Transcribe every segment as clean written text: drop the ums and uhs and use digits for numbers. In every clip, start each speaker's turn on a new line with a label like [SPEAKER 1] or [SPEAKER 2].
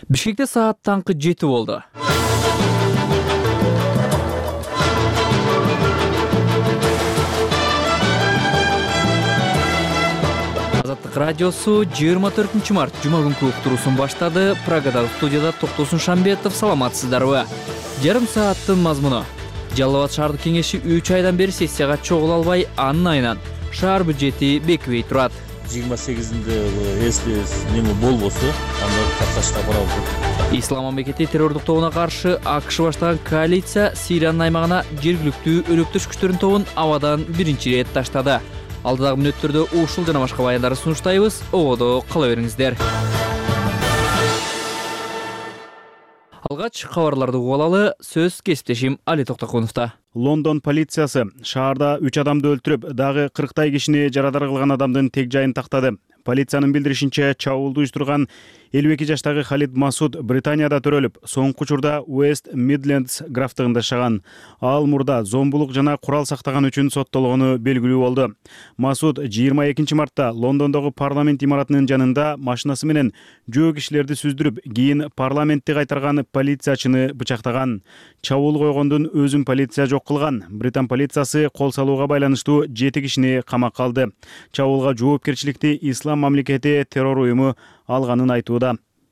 [SPEAKER 1] Бишкекте саат таңкы 7 болду. Азаттык радиосу 24 март жума күнкү уктуруусун баштады. Прагадагы студияда Токтосун Шамбетов, саламатсыздарбы? Жарым сааттын мазмуну. Жалал Абад шаардык кеңеши 3 айдан бери сессияга чогула албай, анын айынан шаар бюджети бекибей турат.
[SPEAKER 2] 28-нде если неме болбосо, анда катнашка барабыз.
[SPEAKER 1] Ислам мамлекети террордук тобуна каршы АКШ баштаган коалиция Сириянын аймагына жергиликтүү өнөктөш күчтөрүнүн тобун абадан биринчи ирет таштады. Алдыдагы мүнөттөрдө ушул жана башка баяндарды сунуштайбыз. Ободо кала бериңиздер. Алгач кабарларды угуп алалы, сөз кесиптешим Али Токтокуновдо.
[SPEAKER 3] Лондон полициясы шаарда 3 адамды өлтүрүп, дагы 40 кишини жарадар кылган адамдын тег жайын тактады. Полициянын билдиришинче, чабуулду уюштурган 52 жаштагы Халид Масуд Британияда төрөлүп, соңку учурда Уэст Мидлендс графтыгында жашаган. Ал мурда зомбулук жана курал сактаган үчүн соттолгону белгилүү болду. Масуд 22 мартта Лондондогу парламент имаратынын жанында машинасы менен жөө кишилерди сүздүрүп, кийин парламентти кайтарган полициячыны бычактаган. Чабуул койгондун өзүн полиция жок кылган. Британ полициясы кол салууга байланыштуу 7 кишини камакка алды. Чабуулга жоопкерчиликти Ислам мамлекети террор уюму алганын айтууда.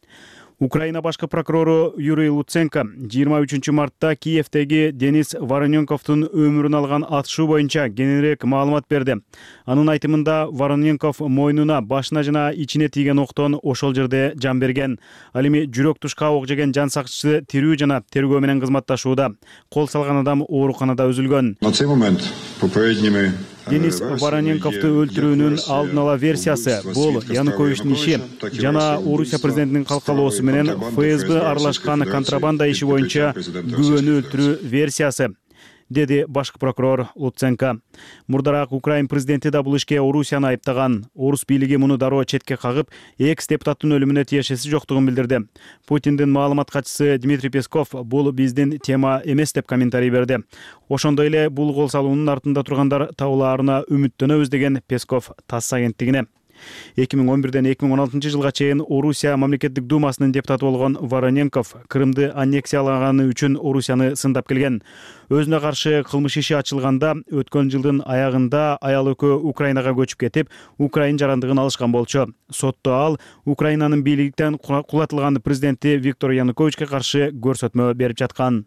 [SPEAKER 3] Украина башкы прокурору Юрий Луценко 23 мартта Киевдеги Денис Вороненковдун өмүрүн алган атышуу боюнча кененирээк маалымат берди. Анын айтымында Вороненков мойнуна, башына жана ичине тийген октон ошол жерде жан берген. Ал эми жүрөк тушка ок жеген жан сакчысы тирүү жана тергөө менен кызматташууда. Кол салган адам ооруканада үзүлгөн.
[SPEAKER 4] На цей момент попередними
[SPEAKER 3] Денис Вороненковду өлтүрүүнүн алдын ала версиясы бул Януковичтин иши жана Орусия президентинин калкалоосу менен ФСБ аралашкан контрабанда иши боюнча күбөнү өлтүрүү версиясы, деди башкы прокурор Луценко. Мурдараак Украин президенти да бул ишке Орусияны айыптаган. Орус бийлиги муну дароо четке кагып, экс-депутаттын өлүмүнө тиешеси жоктугун билдирди. Путиндин маалымат катчысы Дмитрий Песков бул биздин тема эмес деп комментарий берди. Ошондой эле бул кол салуунун артында тургандар табылаарына үмүттөнөбүз деген Песков ТАСС агенттигине. 2011-ден 2016 жылга чейин Орусия мамлекеттик думасынын депутаты болгон Вороненков Крымды аннексиялаганы үчүн Орусияны сындап келген. Өзүнө каршы кылмыш иши ачылганда өткөн жылдын аягында аял экөө Украинага көчүп кетип, Украин жарандыгын алышкан болчу. Сотто ал Украинанын бийликтен кулатылган президенти Виктор Януковичке каршы көрсөтмө берип жаткан.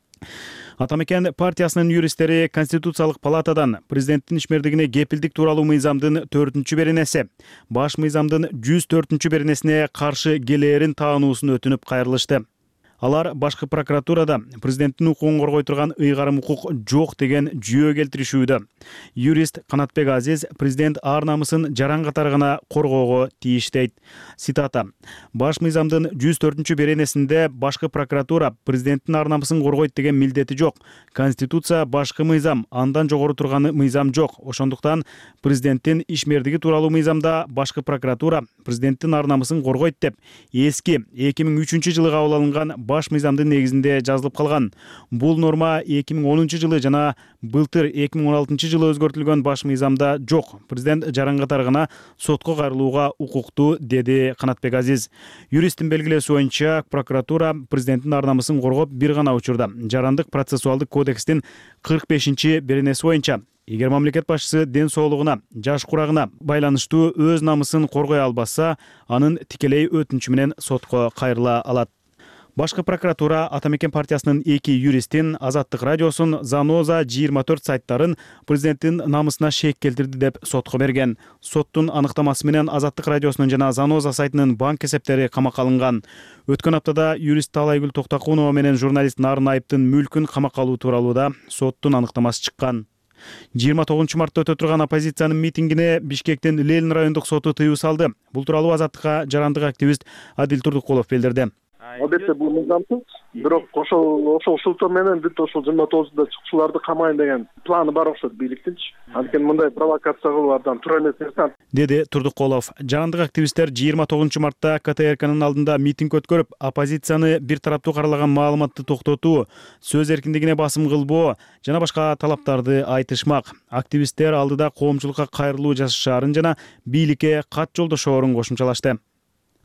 [SPEAKER 3] Атамекен партиясынын юристтери Конституциялык палатадан президенттин ишмердигине кепилдик тууралуу мыйзамдын 4-чү беренеси, баш мыйзамдын 104-чү беренесине каршы келээрин таануусун өтүнүп кайрылышты. Алар башкы прокуратурада президенттин укугун коргой турган ыйгарым укук жок деген жүйө келтиришүүдө. Юрист Канатбек Азиз президент ар намысын жаран катары гана коргоого тийиш дейт. Цитата: "Баш мыйзамдын 104-чү беренесинде башкы прокуратура президенттин ар намысын коргойт деген милдети жок. Конституция башкы мыйзам, андан жогору турган мыйзам жок. Ошондуктан президенттин ишмердиги тууралуу мыйзамда башкы прокуратура президенттин ар намысын коргойт деп эски 2003 жылы кабыл алынган баш мыйзамдын негизинде жазылып калган. Бул норма 2010 жылы жана былтыр 2016 жылы өзгөртүлгөн баш мыйзамда жок. Президент жаран катары гана сотко кайрылууга укуктуу", деди Канатбек Азиз. Юристтин белгилөөсү боюнча, прокуратура президенттин ар намысын коргоп бир гана учурда Жарандык процессуалдык кодекстин 45-чи беренеси боюнча эгер мамлекет башчысы ден соолугуна, жаш курагына байланыштуу өз намысын коргой албаса, анын тикелей өтүнүчү менен сотко кайрыла алат. Башкы прокуратура Атамекен партиясынын 2 юристин, Азаттык радиосун, Заноза 24 сайттарын президенттин намысына шек келтирди деп сотко берген. Соттун аныктамасы менен Азаттык радиосунун жана Заноза сайтынын банк эсептери камакка алынган. Өткөн аптада юрист Талайгүл Токтокунова менен журналист Нарын Айыптын мүлкүн камакка алуу тууралуу да соттун аныктамасы чыккан. 29 мартта өтө турган оппозициянын митингине Бишкектин Ленин райондук соту тыюу салды. Бул тууралуу Азаттыкка жарандык активист Адил Турдукулов билдирди.
[SPEAKER 5] Албетте бул мыйзамсыз, бирок ошол шылтоо менен бүт ошол 29-да чыкчыларды камайын деген планы бар окшойт бийликтинчи. Анткени мындай провокация кылуудан туура эмес нерсе,
[SPEAKER 3] деди Турдукулов. Жарандык активисттер 29 мартта КТРКнын алдында митинг өткөрүп, оппозицияны бир тараптуу каралаган маалыматты токтотуу, сөз эркиндигине басым кылбоо жана башка талаптарды айтышмак. Активисттер алдыда коомчулукка кайрылуу жасашаарын жана бийликке кат жолдошоорун кошумчалашты.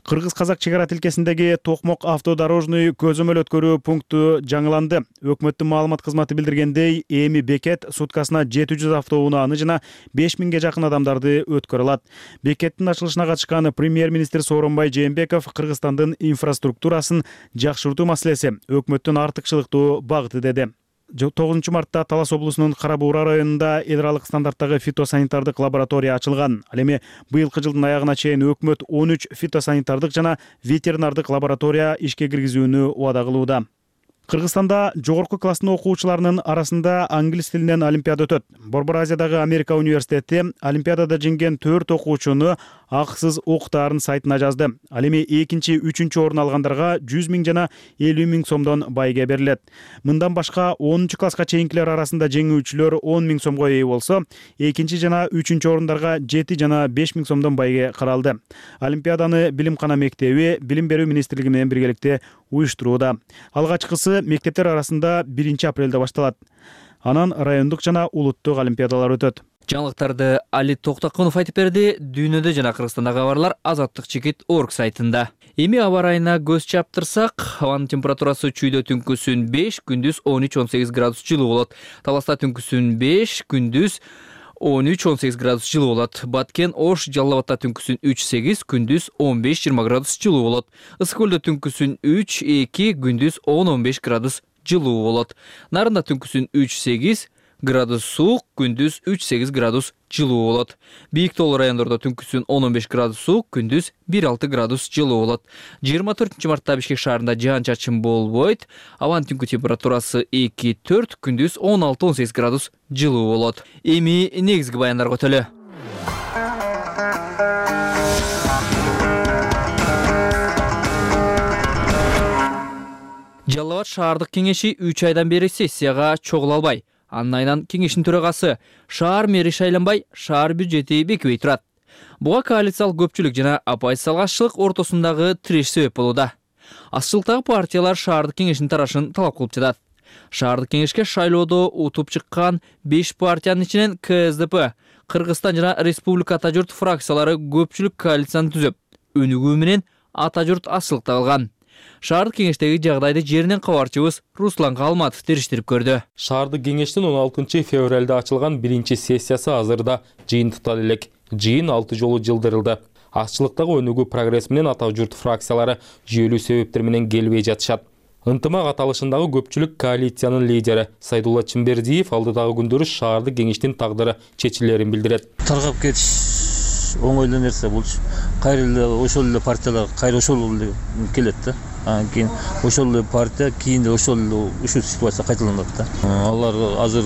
[SPEAKER 3] Кыргыз-казак чегара тилкесиндеги Токмок автодорожный көзөмөл өткөрүү пункту жаңыланды. Өкмөттүн маалымат кызматы билдиргендей, эми бекет суткасына 700 автоунааны жана 5000ге жакын адамдарды өткөрө алат. Бекеттин ачылышына катышкан премьер-министр Сооронбай Жээнбеков Кыргызстандын инфраструктурасын жакшыртуу маселеси өкмөттүн артыкчылыктуу багыты деди. 9 мартта Талас облусунун Кара-Буура районунда эл аралык стандарттагы фитосанитардык лаборатория ачылган. Ал эми быйылкы жылдын аягына чейин өкмөт 13 фитосанитардык жана ветеринардык лаборатория ишке киргизүүнү убада кылууда. Кыргызстанда жогорку класстын окуучуларынын арасында англис тилинен олимпиада өтөт. Борбор Азиядагы Америка университети олимпиадада жеңген 4 окуучуну акысыз окутаарын сайтына жазды. Ал эми 2-3 орун алгандарга 100 000 жана 50 000 сомдон байге берилет. Мындан башка 10 класска чейинкилер арасында жеңүүчүлөр 10 000 сомго ээ болсо, 2 жана 3 орундарга 7 жана 5 000 сомдон байге каралды. Олимпиаданы Билимкана мектеби Билим берүү министрлиги менен биргеликте уюштурууда. Алгачкысы мектептер арасында 1 апрелде башталат. Анан райондук жана улуттук олимпиадалар өтөт.
[SPEAKER 1] Жаңылыктарды Али Токтакунов айтып берди. Дүйнөдө жана Кыргызстанда кабарлар Азаттык чекит орг сайтында. Эми аба ырайына көз чаптырсак, абанын температурасы чүйдө түнкүсүн 5, күндүз 13-18 градус жылуу болот. Таласта түнкүсүн 5, күндүз 13-18 градус жылуу болот. Баткен, Ош, Жалал Абадта түнкүсүн 3-8, күндүз 15-20 градус жылуу болот. Ысык көлдө түнкүсүн 3-2, күндүз 10-15 градус жылуу болот. Нарында түнкүсүн 3-8 градус суук, күндүз 3-8 градус жылуу болот. Бийик тоолуу райондордо түнкүсүн 10-15 градус суук, күндүз 1-6 градус жылуу болот. 24 мартта Бишкек шаарында жаан-чачын болбойт. Абанын түнкү температурасы 2-4, күндүз 16-18 градус жылуу болот. Эми негизги баяндарга өтөлү. Жалал Абад шаардык кеңеши 3 айдан бери сессияга чогула албай. Анын айынан кеңештин төрагасы шаар мэри шайланбай, шаар бюджети бекибей турат. Буга коалициялык көпчүлүк жана оппозициялык азчылык ортосундагы тиреш себеп болууда. Азчылыктагы партиялар шаардык кеңештин тарашын талап кылып жатат. Шаардык кеңешке шайлоодо утуп чыккан 5 партиянын ичинен КСДП, Кыргызстан жана Республика Ата журт фракциялары көпчүлүк коалицияны түзөп, өнүгүү менен Ата журт азчылыкта калган. Шаардык кеңештеги жагдайды жеринен кабарчыбыз Руслан Калматов териштирип көрдү.
[SPEAKER 6] Шаардык кеңештин 16 февралда ачылган 1 сессиясы азырда жыйынтыкталды элек. Жыйын 6 жолу жылдырылды. Азчылыктагы өнүгүү прогресс менен Ата журт фракциялары жүйөлүү себептер менен келбей жатышат. Ынтымак аталышындагы көпчүлүк коалициянын лидери Сайдулла Чымбердиев алдыдагы күндөрү шаардык кеңештин тагдыры чечилерин билдирет.
[SPEAKER 2] Таргап кетиш оңойлуу нерсе болчу. Кайра эле ошол эле партиялар кайра ошол эле келет да. Кийин ошол эле партия кийин ошол эле ушул ситуация кайталанат да. Алар азыр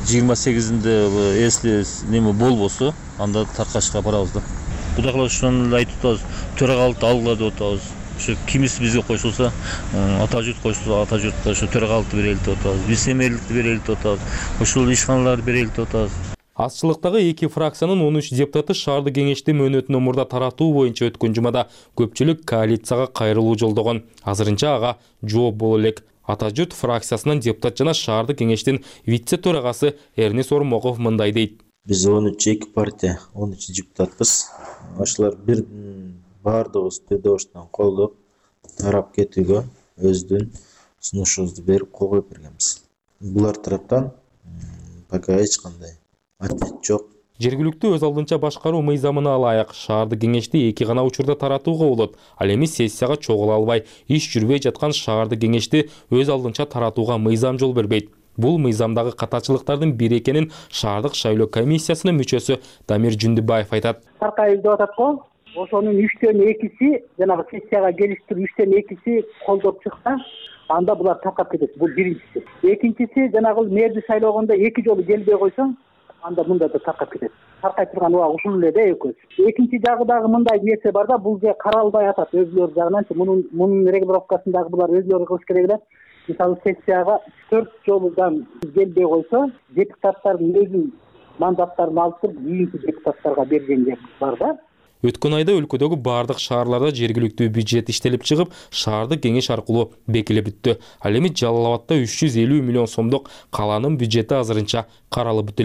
[SPEAKER 2] 28-inde если неме болбосо, анда таркашка барабыз да. Кудай кааласа ошону эле айтып атабыз. Төрагалыкты алгыла деп атабыз. Ошо кимиси бизге койшулса, Ата журт койшулса, Ата журтка ошо төрагалыкты берели деп атабыз. Вице-мэрликти берели деп атабыз. Ошол ишканаларды берели деп атабыз.
[SPEAKER 6] Азчылыктагы 2 фракциянын 13 депутаты шаардык кеңешти мөөнөтүнөн мурда таратуу боюнча өткөн жумада көпчүлүк коалицияга кайрылуу жолдогон. Азырынча ага жооп боло элек. Ата журт фракциясынан депутат жана шаардык кеңештин вице төрагасы Эрнес Ормоков мындай дейт.
[SPEAKER 7] Биз 13 партия, 13 депутатпыз. Ошолор бир баардыгыбыз бирдоштон колдоп тарап кетүүгө өздүн сунушубузду берип кол коюп бергенбиз. Булар тараптан пока эч кандай ответ жок.
[SPEAKER 6] Жергиликтүү өз алдынча башкаруу мыйзамына ылайык шаардык кеңешти 2 гана учурда таратууга болот. Ал эми сессияга чогула албай, иш жүрбөй жаткан шаардык кеңешти өз алдынча таратууга мыйзам жол бербейт. Бул мыйзамдагы катачылыктардын бири экенин шаардык шайлоо комиссиясынын мүчөсү Дамир Жүндүбаев айтат.
[SPEAKER 8] Таркаев деп атат го. Ошонун 3-төн 2-си жанагы сессияга келиштирип 3-төн 2-си колдоп чыкса, анда булар таркап кетет. Бул биринчиси. Экинчиси жанагы мэрди шайлогондо 2 жолу келбей койсо, анда мында да таркап кетет. Таркай турган убак ушул эле да экөөсү. Экинчи жагы дагы мындай нерсе бар да, бул же каралбай атат өзүлөр жагынан. Мунун регулировкасындагы булар өзүлөрү кылыш керек эле. Мисалы сессияга 4 жолудан келбей койсо, депутаттардын өзүнүн мандаттарын алып туруп, кийинки депутаттарга берген бар да.
[SPEAKER 6] Өткөн айда өлкөдөгү бардык шаарларда жергиликтүү бюджет иштелип чыгып, шаардык кеңеш аркылуу бекилип бүттү. Ал эми Жалал Абадта 350 миллион сомдук калаанын бюджети азырынча каралып бүтү элек.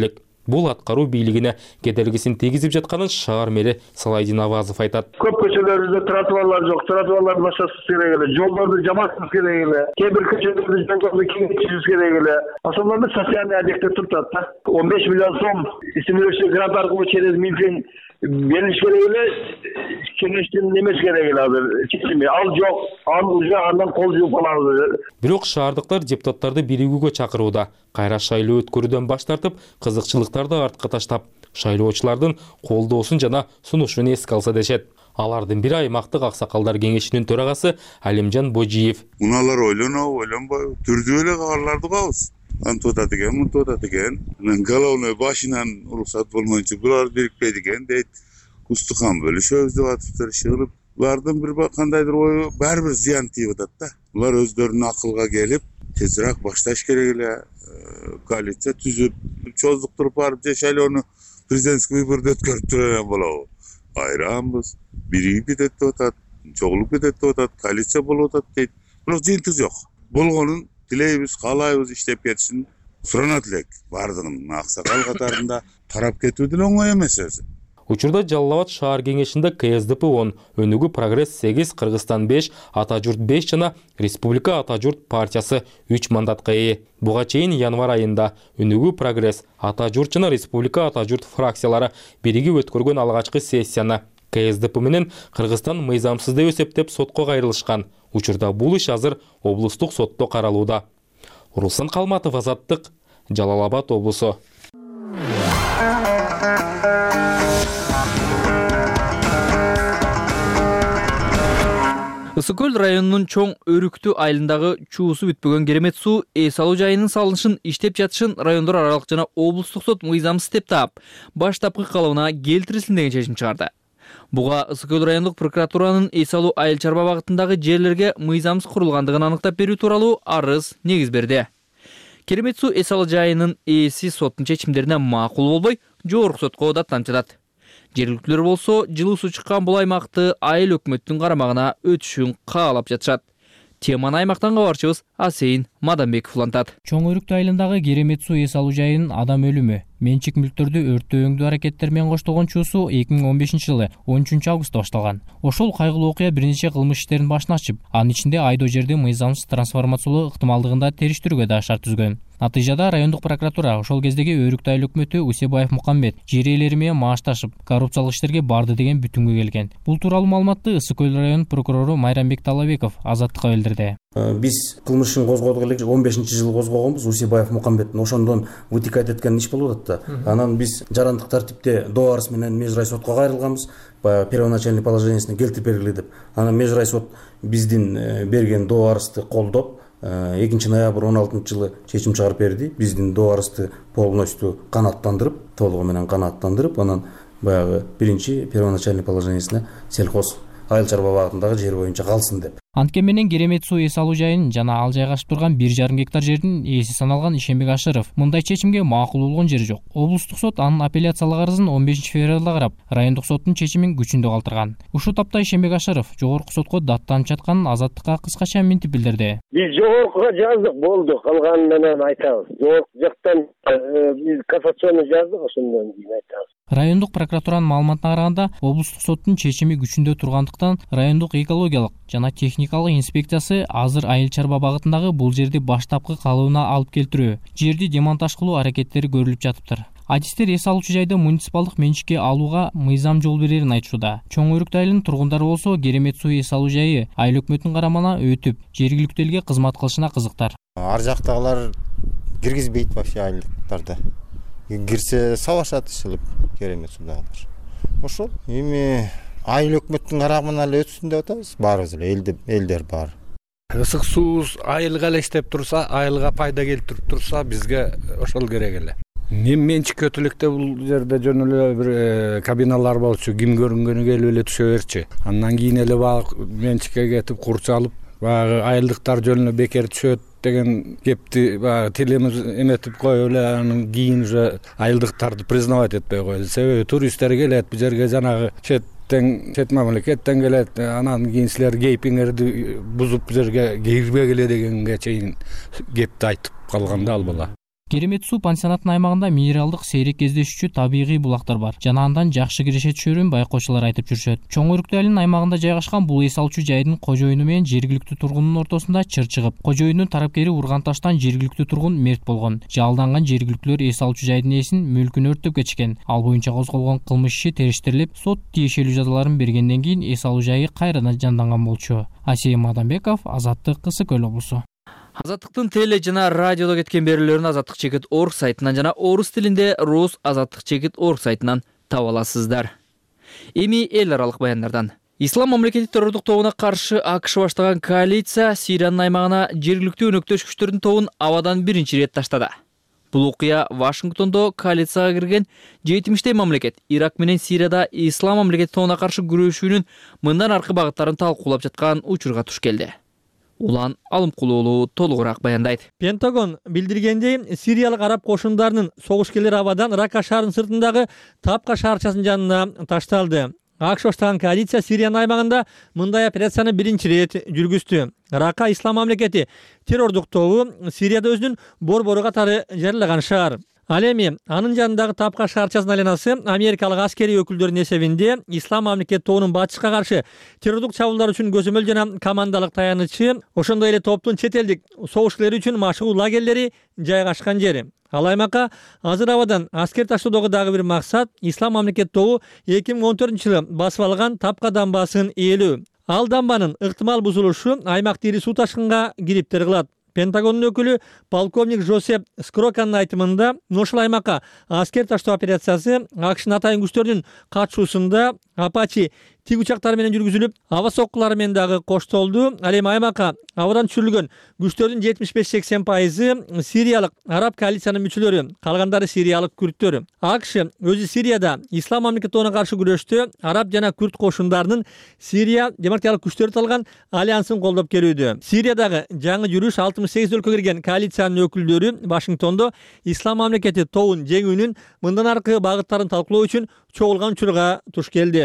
[SPEAKER 6] Бул аткаруу бийлигине кедергисин тийгизип жатканын шаар мэри Салайдин Авазов айтат.
[SPEAKER 5] Көп көчөлөрүбүздө тротуарлар жок. Тротуарларды башкача керек эле. Жолдорду жамаатыбыз керек эле. Кээ бир көчөлөрдү жөндөрдү кеңейтишибиз керек эле. Ошолорду социальный объекттер турат да. 15 миллион сом стимулирующий грант аркылуу через Минфин берилиш керек эле. Кеңештин немеси керек эле азыр. Чечими ал жок. Аны уже андан кол жууп алабыз.
[SPEAKER 6] Бирок шаардыктар депутаттарды биригүүгө чакырууда. Кайра шайлоо өткөрүүдөн баш тартып, кызыкчылыктарды артка таштап, шайлоочулардын колдоосун жана сунушун эске алса дешет. Алардын бири аймактык аксакалдар кеңешинин төрагасы Алимжан Божиев.
[SPEAKER 9] Уналар ойлонбой, түрдүү эле кабарларды угабыз. Антып атат экен, мынтып атат экен. Головной башынан уруксат болмойнча булар бирикпейт экен дейт. Устукан бөлүшөбүз деп атыптыр, чыгылып. Булардын бир кандайдыр ою баары бир зыян тийип атат да. Булар өздөрүнүн акылга келип, тезирээк башташ керек эле. Коалиция түзүп, чоздуктуруп барып же шайлоону президентский выборду өткөрүп турган болобу. Айранбыз, биригип кетет деп атат, чогулуп кетет деп атат, коалиция болуп атат дейт. Бирок жыйынтык жок. Болгонун тилейбиз, каалайбыз, иштеп кетишин суранат элек. Бардыгын аксакал катарында тарап кетүү деле оңой эмес өзү.
[SPEAKER 6] Учурда Жалал Абад шаар кеңешинде КСДП 10, Өнүгүү Прогресс 8, Кыргызстан 5, Ата журт 5 жана Республика Ата журт партиясы 3 мандатка ээ. Буга чейин январь айында Өнүгүү Прогресс, Ата журт жана Республика Ата журт фракциялары биригип өткөргөн алгачкы сессияны КСДП менен Кыргызстан мыйзамсыз деп эсептеп сотко кайрылышкан. Учурда бул иш азыр облустук сотто каралууда. Руслан Калматов, Азаттык, Жалал Абад облусу.
[SPEAKER 1] Ысык көл районунун чоң Өрүктү айылындагы чуусу бүтпөгөн керемет суу эс алуу жайынын салынышын иштеп жатышын райондор аралык жана облустук сот мыйзамсыз деп таап, баштапкы калыбына келтирилсин деген чечим чыгарды. Буга Ысык көл райондук прокуратуранын эс алуу айыл чарба багытындагы жерлерге мыйзамсыз курулгандыгын аныктап берүү тууралуу арыз негиз берди. Керемет суу эс алуу жайынын ээси соттун чечимдерине макул болбой, жогорку сотко даттанып жатат. Жергиликтүүлөр болсо жылуу суу чыккан бул аймакты айыл өкмөттүн карамагына өтүшүн каалап жатышат. Теманы аймактан кабарчыбыз Асейин Маданбеков улантат.
[SPEAKER 10] Чоң Өрүктү айылындагы керемет суу эс алуу жайынын адам өлүмү, менчик мүлктөрдү өрттөөңдүү аракеттер менен коштолгон чуусу 2015 жылы 13 августта башталган. Ошол кайгылуу окуя бир нече кылмыш иштерин башына ачып, анын ичинде айдоо жерди мыйзамсыз трансформациялоо ыктымалдыгында териштирүүгө да шарт түзгөн. Натыйжада райондук прокуратура ошол кездеги Өрүктү айыл өкмөтү Усебаев Мукамбет жер ээлери менен маашташып, коррупциялык иштерге барды деген бүтүнгө келген. Бул тууралуу маалыматты Ысык көл район прокурору Майрамбек Талабеков Азаттыкка билдирди.
[SPEAKER 11] Биз кылмышын козгодук эле 15-жылы козгогонбуз. Усебаев Мукамбеттин ошондон вытекать эткен иш болуп атат да. Анан биз жарандык тартипте доо арыз менен межрай сотко кайрылганбыз. Первоначальный положениесине келтирип бергиле деп. Анан межрай сот биздин берген доо арызды колдоп 2 ноябрь 16 жылы чечим чыгарып берди. Биздин доо арызды полностью канааттандырып, толугу менен канааттандырып, анан баягы биринчи первоначальный положениесине сельхоз айыл чарба багытындагы жер боюнча калсын деп.
[SPEAKER 10] Анткен менен керемет суу эс алуу жайын жана ал жайгашып турган 1,5 гектар жердин ээси саналган Ишенбек Ашыров мындай чечимге макул болгон жери жок. Облустук сот анын апелляциялык арызын 15 февралда карап, райондук соттун чечимин күчүндө калтырган. Ушул тапта Ишенбек Ашыров жогорку сотко даттанып жатканын Азаттыкка кыскача мынтип билдирди.
[SPEAKER 12] Биз жогоркуга жаздык, болду, калганын менен айтабыз. Жогорку жактан биз кассационный жаздык, ошондон кийин айтабыз.
[SPEAKER 10] Райондук прокуратуранын маалыматына караганда, облустук соттун чечими күчүндө тургандыктан райондук экологиялык жана техникалык инспекциясы азыр айыл чарба багытындагы бул жерди баштапкы калыбына алып келтирүү, жерди демонтаж кылуу аракеттери көрүлүп жатыптыр. Адистер эс алуучу жайды муниципалдык менчикке алууга мыйзам жол берерин айтышууда. Чоң Өрүктү айылынын тургундары болсо керемет суу эс алуу жайы айыл өкмөтүнүн карамагына өтүп, жергиликтүү элге кызмат кылышына кызыктар.
[SPEAKER 13] Ар жактагылар киргизбейт вообще айылдыктарды. Кирсе сабашат ишилип керемет суудагылар. Ошол эми айыл өкмөттүн карамагына эле өтсүн деп атабыз. Баарыбыз эле элдер бар.
[SPEAKER 14] Ысык суу айылга эле иштеп турса, айылга пайда келтирип турса, бизге ошол керек эле. Менчик өтүлүктө бул жерде жөн эле бир кабиналар болчу, ким көрүнгөнү келип эле түшө берчи. Андан кийин эле баг менчикке кетип курчалып, баг айылдыктар жөн эле бекер түшөт деген кепти баг тилимиз эметип коюп эле анан кийин уже айылдыктарды признавать этпей койлу. Себеби туристтер келет бул жерге, жанагы чет мамлекеттен келет, анан кийин силер кейпиңерди бузуп бул жерге кирбегиле дегенге чейин кепти айтып калганда ал бала.
[SPEAKER 10] Керемет суу пансионаттын аймагында минералдык сейрек кездешүүчү табигый булактар бар жана андан жакшы киреше түшөрүн байкоочулар айтып жүрүшөт. Чоң Өрүктүү айылынын аймагында жайгашкан бул эс алуучу жайдын кожоюну менен жергиликтүү тургундун ортосунда чыр чыгып, кожоюндун тарапкери урган таштан жергиликтүү тургун мерт болгон. Жалданган жергиликтүүлөр эс алуучу жайдын ээсин мүлкүн өрттөп кетишкен. Ал боюнча козголгон кылмыш иши териштирилип, сот тиешелүү жазаларын бергенден кийин эс алуу жайы кайрадан жанданган болчу. Асем Адамбеков, Азаттык, Кысык Көл облусу.
[SPEAKER 1] Азаттыктын теле жана радиодо кеткен берүүлөрүн azattik.org сайтынан жана орус тилинде rus.azattik.org сайтынан таба аласыздар. Эми эл аралык баяндардан. Ислам мамлекети террордук тобуна каршы АКШ баштаган коалиция Сириянын аймагына жергиликтүү өнөктөш күчтөрдүн тобун абадан биринчи ирет таштады. Бул окуя Вашингтондо коалицияга кирген 70 мамлекет Ирак менен Сирияда Ислам мамлекети тобуна каршы күрөшүүнүн мындан аркы багыттарын талкуулап жаткан учурга туш келди. Улан Алымкулуулу толугураак баяндайт.
[SPEAKER 15] Пентагон билдиргендей, Сириялык араб кошундарынын согушкерлери абадан Рака шаарынын сыртындагы Тапка шаарчасынын жанына ташталды. АКШ баштаган коалиция Сириянын аймагында мындай операцияны биринчи ирет жүргүздү. Рака Ислам мамлекети террордук тобу Сирияда өзүнүн борбору катары жарыяган шаар. Ал эми анын жанындагы Тапка шаарчасынын айланасы америкалык аскерий өкүлдөрүнүн эсебинде Ислам мамлекети тобунун батышка каршы террордук чабуулдар үчүн көзөмөл жана командалык таянычы, ошондой эле топтун чет элдик согушкерлери үчүн машыгуу лагерлери жайгашкан жери. Ал аймакка азыр абадан аскер таштоодогу дагы бир максат Ислам мамлекети тобу 2014-жылы басып алган Тапка дамбасын ээлөө. Ал дамбанын ыктымал бузулушу аймакты ири суу ташкынга кириптер кылат. Пентагондун өкүлү полковник Жозеф Скроканын айтымында, ошол аймакка аскер таштоо операциясы АКШнын атайын күчтөрүнүн катышуусунда Апачи тиг учактары менен жүргүзүлүп, аба соккулары менен дагы коштолду. Ал эми аймакка абадан түшүрүлгөн күчтөрдүн 75-80% сириялык араб коалициянын мүчөлөрү, калгандары сириялык күрттөр. АКШ өзү Сирияда Ислам мамлекети тобуна каршы күрөштө араб жана күрт кошундарынын Сирия демократиялык күчтөрү талган альянсын колдоп келүүдө. Сириядагы жаңы жүрүш 68 өлкөгө кирген коалициянын өкүлдөрү Вашингтондо Ислам мамлекети тобун жеңүүнүн мындан аркы багыттарын талкуулоо үчүн чогулган учурга туш келди.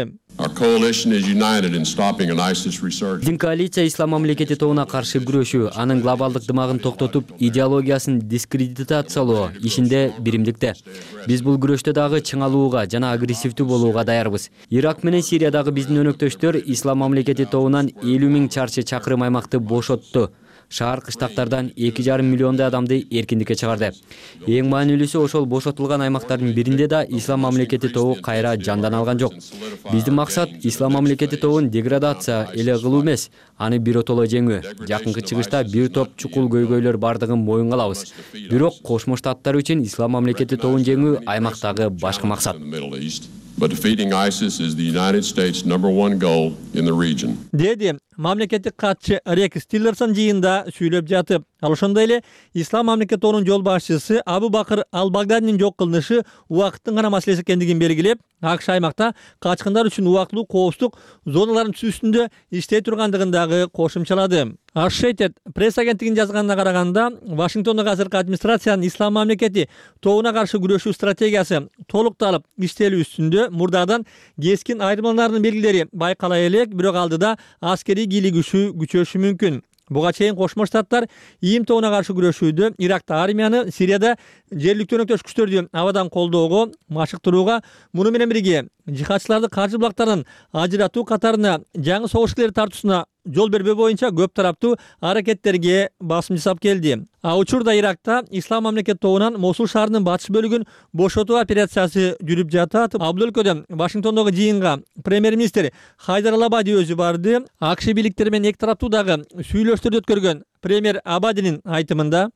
[SPEAKER 16] Биздин коалиция Ислам мамлекети тобуна каршы күрөшүү, анын глобалдык дымагын токтотуп, идеологиясын дискредитациялоо ишинде биримдикте. Биз бул күрөштө дагы чыңалууга жана агрессивдүү болууга даярбыз. Ирак менен Сириядагы биздин өнөктөштөр Ислам мамлекети тобунан 50 000 чарчы чакырым аймакты бошотту. Шаар кыштактардан 2,5 миллиондой адамды эркиндикке чыгарды. Эң маанилүүсү, ошол бошотулган аймактардын биринде да Ислам мамлекети тобу кайра жандан алган жок. Биздин максат Ислам мамлекети тобун деградация эле кылуу эмес, аны биротоло жеңүү. Жакынкы чыгышта бир топ чукул көйгөйлөр бардыгын моюнга алабыз. Бирок Кошмо Штаттар үчүн Ислам мамлекети тобун жеңүү аймактагы башкы максат.
[SPEAKER 17] But defeating ISIS is the United States' #1 goal in the region.
[SPEAKER 15] Деди мамлекеттик катчы Рекс Тиллерсон жыйында сүйлөп жатып, ал ошондой эле Ислам мамлекети тобунун жол башчысы Абу Бакыр Ал-Багдадинин жок кылынышы убакыттын гана маселеси экендигин белгилеп, АКШ аймакта качкындар үчүн убактылуу коопсуздук зоналарын түзүү үстүндө иштей тургандыгын дагы кошумчалады. Associated пресс агенттигинин жазганына караганда, Вашингтондогу азыркы администрациянын Ислам мамлекети тобуна каршы күрөшүү стратегиясы толукталып иштелүү үстүндө мурдагыдан кескин айырмаланардын белгилери байкала элек, бирок алдыда аскерий кийлигишүү күчөшү мүмкүн. Буга чейин Кошмо Штаттар ИИМ тобуна каршы күрөшүүдө Иракта армияны, Сирияда жергиликтүү өнөктөш күчтөрдү абадан колдоого, машыктырууга, муну менен бирге жихадчыларды каржы булактарынан ажыратуу катарына жаңы согушкерлер тартуусуна жол бербөө боюнча көп тараптуу аракеттерге басым жасап келди. А учурда Иракта Ислам мамлекети тобунан Мосул шаарынын батыш бөлүгүн бошотуу операциясы жүрүп жатат. Ал өлкөдө Вашингтондогу жыйынга премьер-министр Хайдар Ал-Абади өзү барды. АКШ бийликтери менен эки тараптуу дагы сүйлөшүүлөрдү өткөргөн премьер Абадинин айтымында,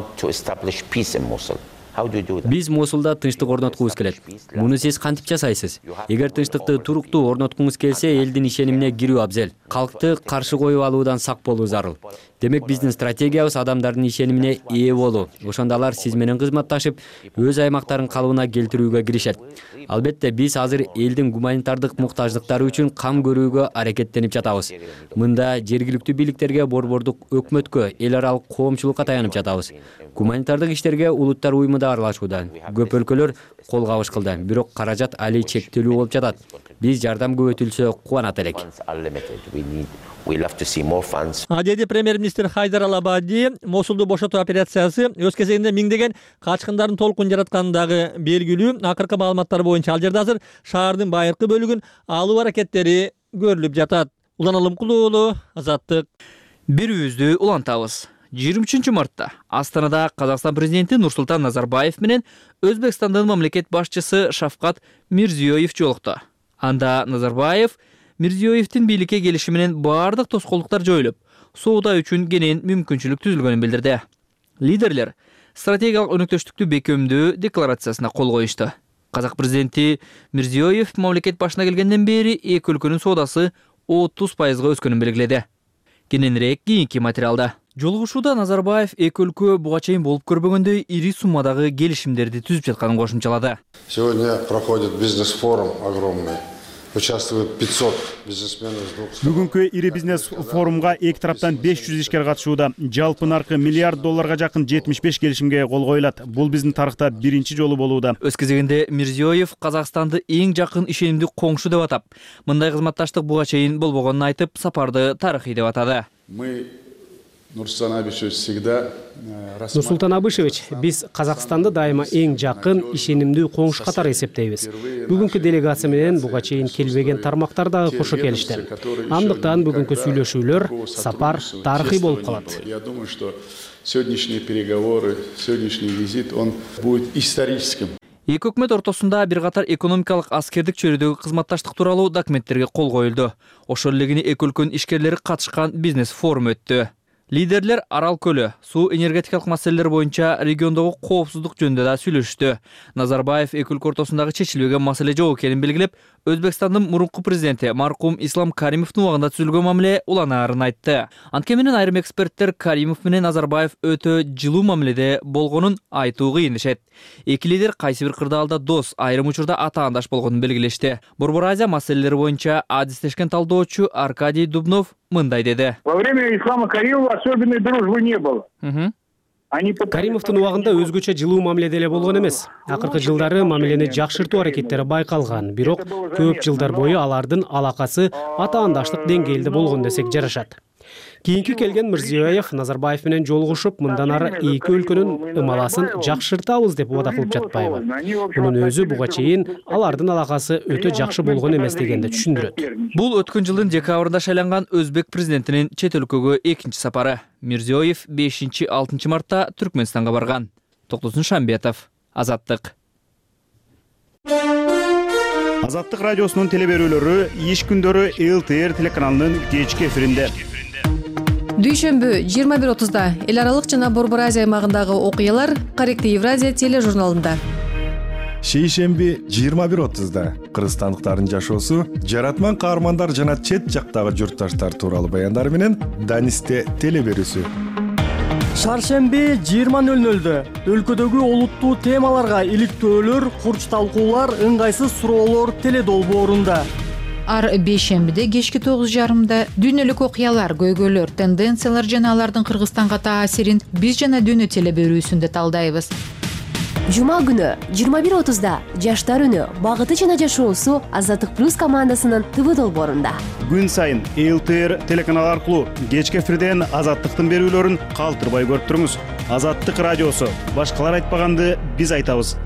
[SPEAKER 16] биз Мосулда тынчтык орноткубуз келет. Муну сиз кантип жасайсыз? Эгер тынчтыкты туруктуу орноткуңуз келсе, элдин ишенимине кирүү абзел. Калкты каршы коюп алуудан сак болуу зарыл. Демек биздин стратегиябыз адамдардын ишенимине ээ болуу. Ошондо алар сиз менен кызматташып, өз аймактарын калыбына келтирүүгө киришет. Албетте биз азыр элдин гуманитардык муктаждыктары үчүн кам көрүүгө аракеттенип жатабыз. Мында жергиликтүү бийликтерге, борбордук өкмөткө, эл аралык коомчулукка таянып жатабыз. Гуманитардык иштерге улуттар уюму да аралашууда. Көп өлкөлөр кол кабыш кылды, бирок каражат али чектелүү болуп жатат. Биз жардам көбөйтүлсө кубанат элек.
[SPEAKER 15] Деди премьер-министр министр Хайдар Алабади Мосулду бошотуу операциясы өз кезегинде миңдеген качкындардын толкун жараткандыгы белгилүү. Акыркы маалыматтар боюнча ал жерде азыр шаардын байыркы бөлүгүн алуу аракеттери көрүлүп жатат. Улан Алымкулуу, Азаттык. Бир үздү улантабыз. 23 мартта Астанада Казакстан президенти Нурсултан Назарбаев менен Өзбекстандын мамлекет башчысы Шавкат Мирзиёев жолукту. Анда Назарбаев Мирзиёевдин бийликке келиши менен бардык тоскоолдуктар жоюлуп, соода үчүн кенен мүмкүнчүлүк түзүлгөнүн билдирди. Лидерлер стратегиялык өнөктөштүктү бекемдөө декларациясына кол коюшту. Казак президенти Мирзиёев мамлекет башына келгенден бери эки өлкөнүн соодасы 30% өскөнүн белгиледи. Кененирээк кийинки материалда. Жолугушууда Назарбаев эки өлкө буга чейин болуп көрбөгөндөй ири суммадагы келишимдерди түзүп жатканын кошумчалады.
[SPEAKER 18] Сегодня проходит бизнес-форум огромный. Участвует 500 бизнесменов с двух сторон.
[SPEAKER 3] Бүгүнкү ири бизнес форумга эки тараптан 500 ишкер катышууда. Жалпы наркы $1 миллиард жакын 75 келишимге кол коюлат. Бул биздин тарыхта биринчи жолу болууда.
[SPEAKER 1] Өз кезегинде Мирзиёев Казакстанды эң жакын ишенимдүү коңшу деп атап, мындай кызматташтык буга чейин болбогонун айтып, сапарды тарыхый деп атады.
[SPEAKER 19] Нурсултан Абишевич, биз Казакстанды дайыма эң жакын ишенимдүү коңшу катары эсептейбиз. Бүгүнкү делегация менен буга чейин келбеген тармактар дагы кошо келишти. Андыктан бүгүнкү сүйлөшүүлөр, сапар тарыхый болуп калат.
[SPEAKER 18] Я думаю, что сегодняшние переговоры, сегодняшний визит, он будет историческим.
[SPEAKER 1] Эки өкмөт ортосунда бир катар экономикалык аскердик чөйрөдөгү кызматташтык тууралуу документтерге кол коюлду. Ошол эле эки өлкөнүн ишкерлери катышкан бизнес форум өттү. Лидерлер Арал көлү, суу энергетикалык маселелер боюнча региондогу коопсуздук жөнүндө да сүйлөштү. Назарбаев эки өлкө ортосундагы чечилбеген маселе жок экенин белгилеп, Өзбекстандын мурунку президенти маркум Ислам Каримовдун убагында түзүлгөн мамиле уланаарын айтты. Анткени менен айрым эксперттер Каримов менен Назарбаев өтө жылуу мамиледе болгонун айтуу кыйын дешет. Эки лидер кайсы бир кырдаалда дос, айрым учурда атаандаш болгонун белгилешти. Борбор Азия маселелери боюнча адистешкен талдоочу Аркадий Дубнов мындай деди.
[SPEAKER 5] Во время Ислама Каримова особенной дружбы не было.
[SPEAKER 19] Каримовдун убагында өзгөчө жылуу мамиледе эле болгон эмес. Акыркы жылдары мамилени жакшыртуу аракеттери байкалган, бирок көп жылдар бою алардын алакасы атаандаштык деңгээлде болгон десек жарашат. Кийинки келген Мирзиёев Назарбаев менен жолугушуп, мындан ары эки өлкөнүн ымаласын жакшыртабыз деп убада кылып жатпайбы. Мунун өзү буга чейин алардын алакасы өтө жакшы болгон эмес дегенди түшүндүрөт.
[SPEAKER 1] Бул өткөн жылдын декабрында шайланган Өзбек президентинин чет өлкөгө экинчи сапары. Мирзиёев 5-6 мартта Түркмөнстанга барган. Токтосун Шамбетов, Азаттык.
[SPEAKER 3] Азаттык радиосунун телеберүүлөрү иш күндөрү ЛТР телеканалынын кечки эфиринде.
[SPEAKER 20] Дүйшөмбү 21:30-да эл аралык жана Борбор Азия аймагындагы окуялар Корректив Евразия тележурналында.
[SPEAKER 21] Шейшемби 21:30-да кыргызстандыктардын жашоосу, жаратман каармандар жана чет жактагы журтташтар тууралуу баяндар менен Данисте телеберүүсү.
[SPEAKER 22] Шаршемби 20:00-дө өлкөдөгү олуттуу темаларга иликтөөлөр, курч талкуулар, ыңгайсыз суроолор теледолбоорунда.
[SPEAKER 23] Ар бейшембиде кечки 9:30-да дүйнөлүк окуялар, көйгөйлөр, тенденциялар жана алардын Кыргызстанга таасирин биз жана дүйнө телеберүүсүндө талдайбыз.
[SPEAKER 24] Жума күнү 21:30-да жаштар үнү, багыты жана жашоосу Азаттык плюс командасынын ТВ долбоорунда.
[SPEAKER 3] Күн сайын ЛТР телеканалы аркылуу кечки эфирден Азаттыктын берүүлөрүн калтырбай көрүп туруңуз. Азаттык радиосу. Башкалар айтпаганды биз айтабыз.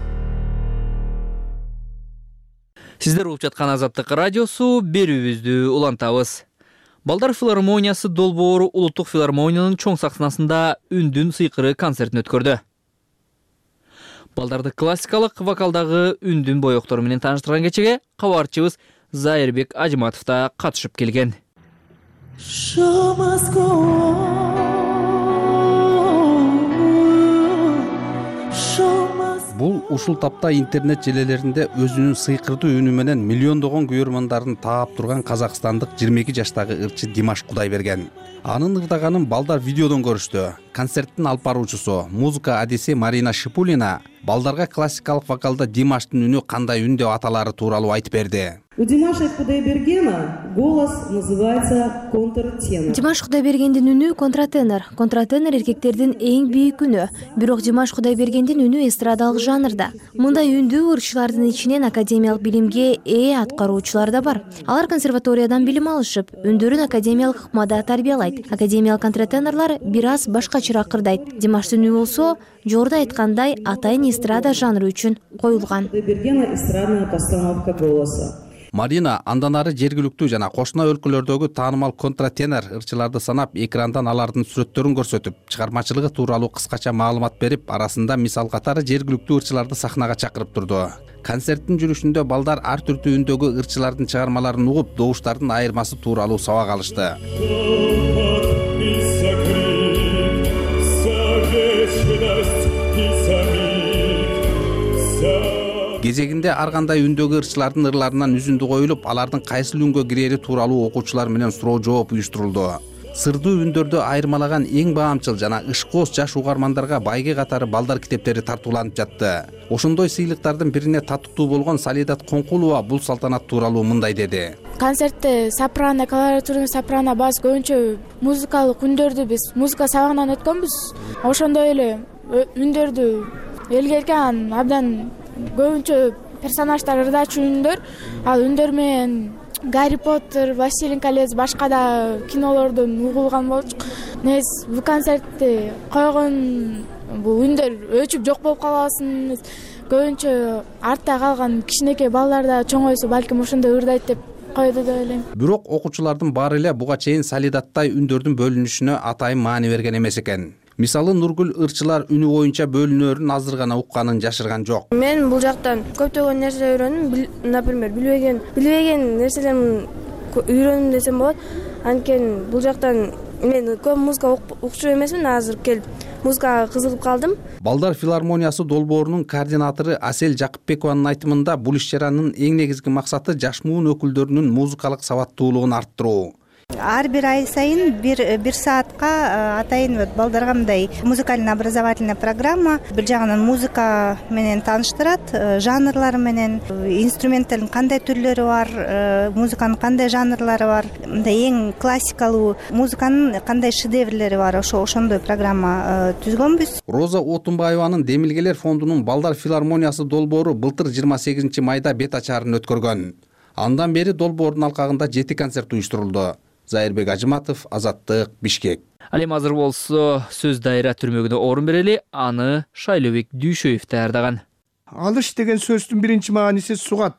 [SPEAKER 1] Сиздер угуп жаткан Азаттык радиосу, берүүбүздү улантабыз. Балдар филармониясы долбоору Улуттук филармониянын чоң сахнасында үндүн сыйкыры концертин өткөрдү. Балдарды классикалык вокалдагы үндүн боектору менен тааныштырган кечеге кабарчыбыз Зайырбек Ажыматов да катышып келген.
[SPEAKER 25] Бул ушул тапта интернет желелеринде өзүнүн сыйкырдуу үнү менен миллиондогон көрөрмандарын таап турган казакстандык 22 жаштагы ырчы Димаш Кудайберген. Анын ырдаганын балдар видеодон көрүштү. Концерттин алып баруучусу, музыка адиси Марина Шипулина балдарга классикалык вокалда Димаштын үнү кандай үн деп аталары тууралуу айтып берди.
[SPEAKER 2] У Димаша Кудайбергена голос называется контртенор.
[SPEAKER 24] Димаш Кудайбергендин үнү контратенор. Контратенор эркектердин эң бийик үнү. Бирок Димаш Кудайбергендин үнү эстрадалык жанрда. Мындай үндүү ырчылардын ичинен академиялык билимге ээ аткаруучулар да бар. Алар консерваториядан билим алышып, үндөрүн академиялык ыкмада тарбиялайт. Академиялык контратенорлор бир аз башкачараак кырдайт. Димаштын үнү болсо, жогоруда айткандай, атайын эстрада жанры үчүн коюлган.
[SPEAKER 2] Кудайбергена эстрадная постановка голоса.
[SPEAKER 25] Марина андан ары жергиликтүү жана кошуна өлкөлөрдөгү таанымал контратенор ырчыларды санап, экрандан алардын сүрөттөрүн көрсөтүп, чыгармачылыгы тууралуу кыскача маалымат берип, арасында мисал катары жергиликтүү ырчыларды сахнага чакырып турду. Концерттин жүрүшүндө балдар ар түрдүү үндөгү ырчылардын чыгармаларын угуп, добуштардын айырмасы тууралуу сабак алышты. Кезегинде ар кандай үндөгү ырчылардын ырларынан үзүндү коюлуп, алардын кайсыл үнгө кирери тууралуу окуучулар менен суроо жооп уюштурулду. Сырдуу үндөрдү айырмалаган эң баамчыл жана ышкоос жаш угармандарга байге катары балдар китептери тартууланып жатты. Ошондой сыйлыктардын бирине татыктуу болгон Салидат Коңкулова бул салтанат тууралуу мындай деди.
[SPEAKER 4] Концертте сопрано, колоратурный сопрано, бас көбүнчө музыкалык үндөрдү биз музыка сабагынан өткөнбүз. Ошондой эле үндөрдү элге эркен абдан көбүнчө персонаждар ырдачу үндөр, ал үндөр менен Гарри Поттер, Властелин колец, башка да кинолордон угулган болчук. Негиз бул концертти койгон бул үндөр өчүп жок болуп калбасын. Көбүнчө артта калган кичинекей балдар да чоңойсо балким ошондой ырдайт деп койду деп ойлойм.
[SPEAKER 25] Бирок окуучулардын баары эле буга чейин Салидаттай үндөрдүн бөлүнүшүнө атайын маани берген эмес экен. Мисалы Нургүл ырчылар үнү боюнча бөлүнөрүн азыр гана укканын жашырган жок.
[SPEAKER 7] Мен бул жактан көптөгөн нерсе үйрөндүм. Например, билбеген нерселерин үйрөндүм десем болот. Анткени бул жактан мен көп музыка укчу эмесмин, азыр келип музыкага кызыгып калдым.
[SPEAKER 25] Балдар филармониясы долбоорунун координатору Асель Жакыпбекованын айтымында бул иш-чаранын эң негизги максаты жаш муун өкүлдөрүнүн музыкалык сабаттуулугун арттыруу.
[SPEAKER 8] Ар бир ай сайын бир саатка атайын балдарга мындай музыкальный образовательный программа бир жагынан музыка менен тааныштырат, жанрлары менен, инструменттердин кандай түрлөрү бар, музыканын кандай жанрлары бар, мындай эң классикалуу музыканын кандай шедеврлери бар, ошондой программа түзгөнбүз.
[SPEAKER 25] Роза Отунбаеванын Демилгелер фондунун Балдар филармониясы долбоору былтыр 28 майда бет ачаарын өткөргөн. Андан бери долбоордун алкагында 7 концерт уюштурулду. Зайырбек Ажыматов, Азаттык, Бишкек.
[SPEAKER 1] Ал эми азыр болсо сөз дайра түрмөгүнө орун берели, аны Шайлообек Дүйшөев даярдаган.
[SPEAKER 9] Алыш деген сөздүн биринчи мааниси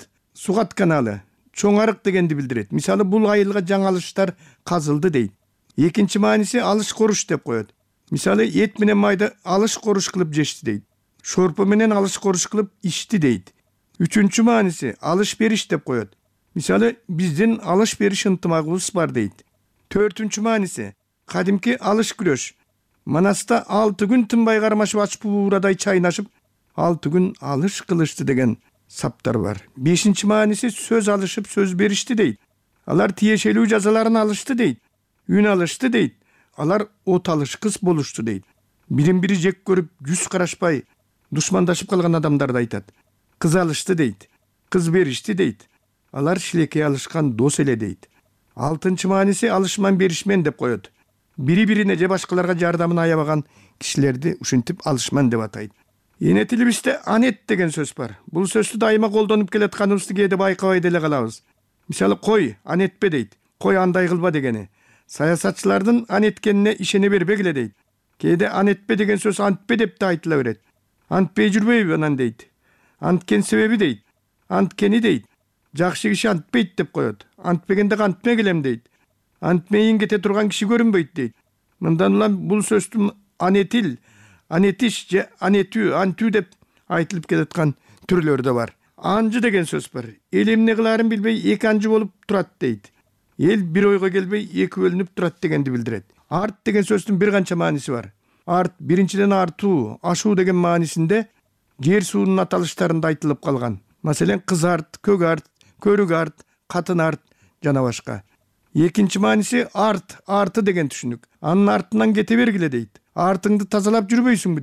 [SPEAKER 9] сугат каналы, чоң арык дегенди билдирет. Мисалы бул айылга жаңы алыштар казылды дейт. Экинчи мааниси алыш коруш деп коет. Мисалы эт менен майды алыш коруш кылып жешти дейт. Шорпо менен алыш коруш кылып ичти дейт. Үчүнчү мааниси алыш бериш деп коет. Мисалы биздин алыш бериш ынтымагыбыз бар дейт. Төртүнчү мааниси кадимки алыш күрөш. Манаста 6 күн тынбай кармашып ачып буурадай чайнашып 6 күн алыш кылышты деген саптар бар. Бешинчи мааниси сөз алышып сөз беришти дейт. Алар тиешелүү жазаларын алышты дейт. Үн алышты дейт. Алар от алышкыс болушту дейт. Бирин-бири жек көрүп жүз карашпай душмандашып калган адамдарды айтат. Кыз алышты дейт. Кыз беришти дейт. Алар шилекей алышкан дос эле дейт. Алтынчы мааниси алышман беришмен деп коет. Бири-бирине же башкаларга жардамын аябаган кишилерди ушинтип алышман деп атайт. Эне тилибизде анет деген сөз бар. Бул сөздү дайыма колдонуп келатканыбызды кээде байкабай деле калабыз. Мисалы кой анетпе дейт. Кой андай кылба дегени. Саясатчылардын анеткенине ишене бербегиле дейт. Кээде анетпе деген сөз антпе деп да айтыла берет. Антпей жүрбөйбү анан дейт. Анткен себеби дейт. Анткени дейт. Жакшы киши антпейт деп коет. Антпегенде антпей келем дейт. Антмейин кете турган киши көрүнбөйт дейт. Мындан улам бул сөздүн анетил, анетиш же анетүү, антүү деп айтылып келаткан түрлөрү да бар. Анжы деген сөз бар. Эл эмне кылаарын билбей эки анжы болуп турат дейт. Эл бир ойго келбей эки бөлүнүп турат дегенди билдирет. Арт деген сөздүн бир канча мааниси бар. Арт биринчиден артуу, ашуу деген маанисинде жер суунун аталыштарында айтылып калган. Маселен кыз арт, көк арт, көрүк арт, катын арт жана башка. Экинчи мааниси арты деген түшүнүк. Анын артынан кете бергиле дейт. Артыңды тазалап жүрбөйсүңбү дейт.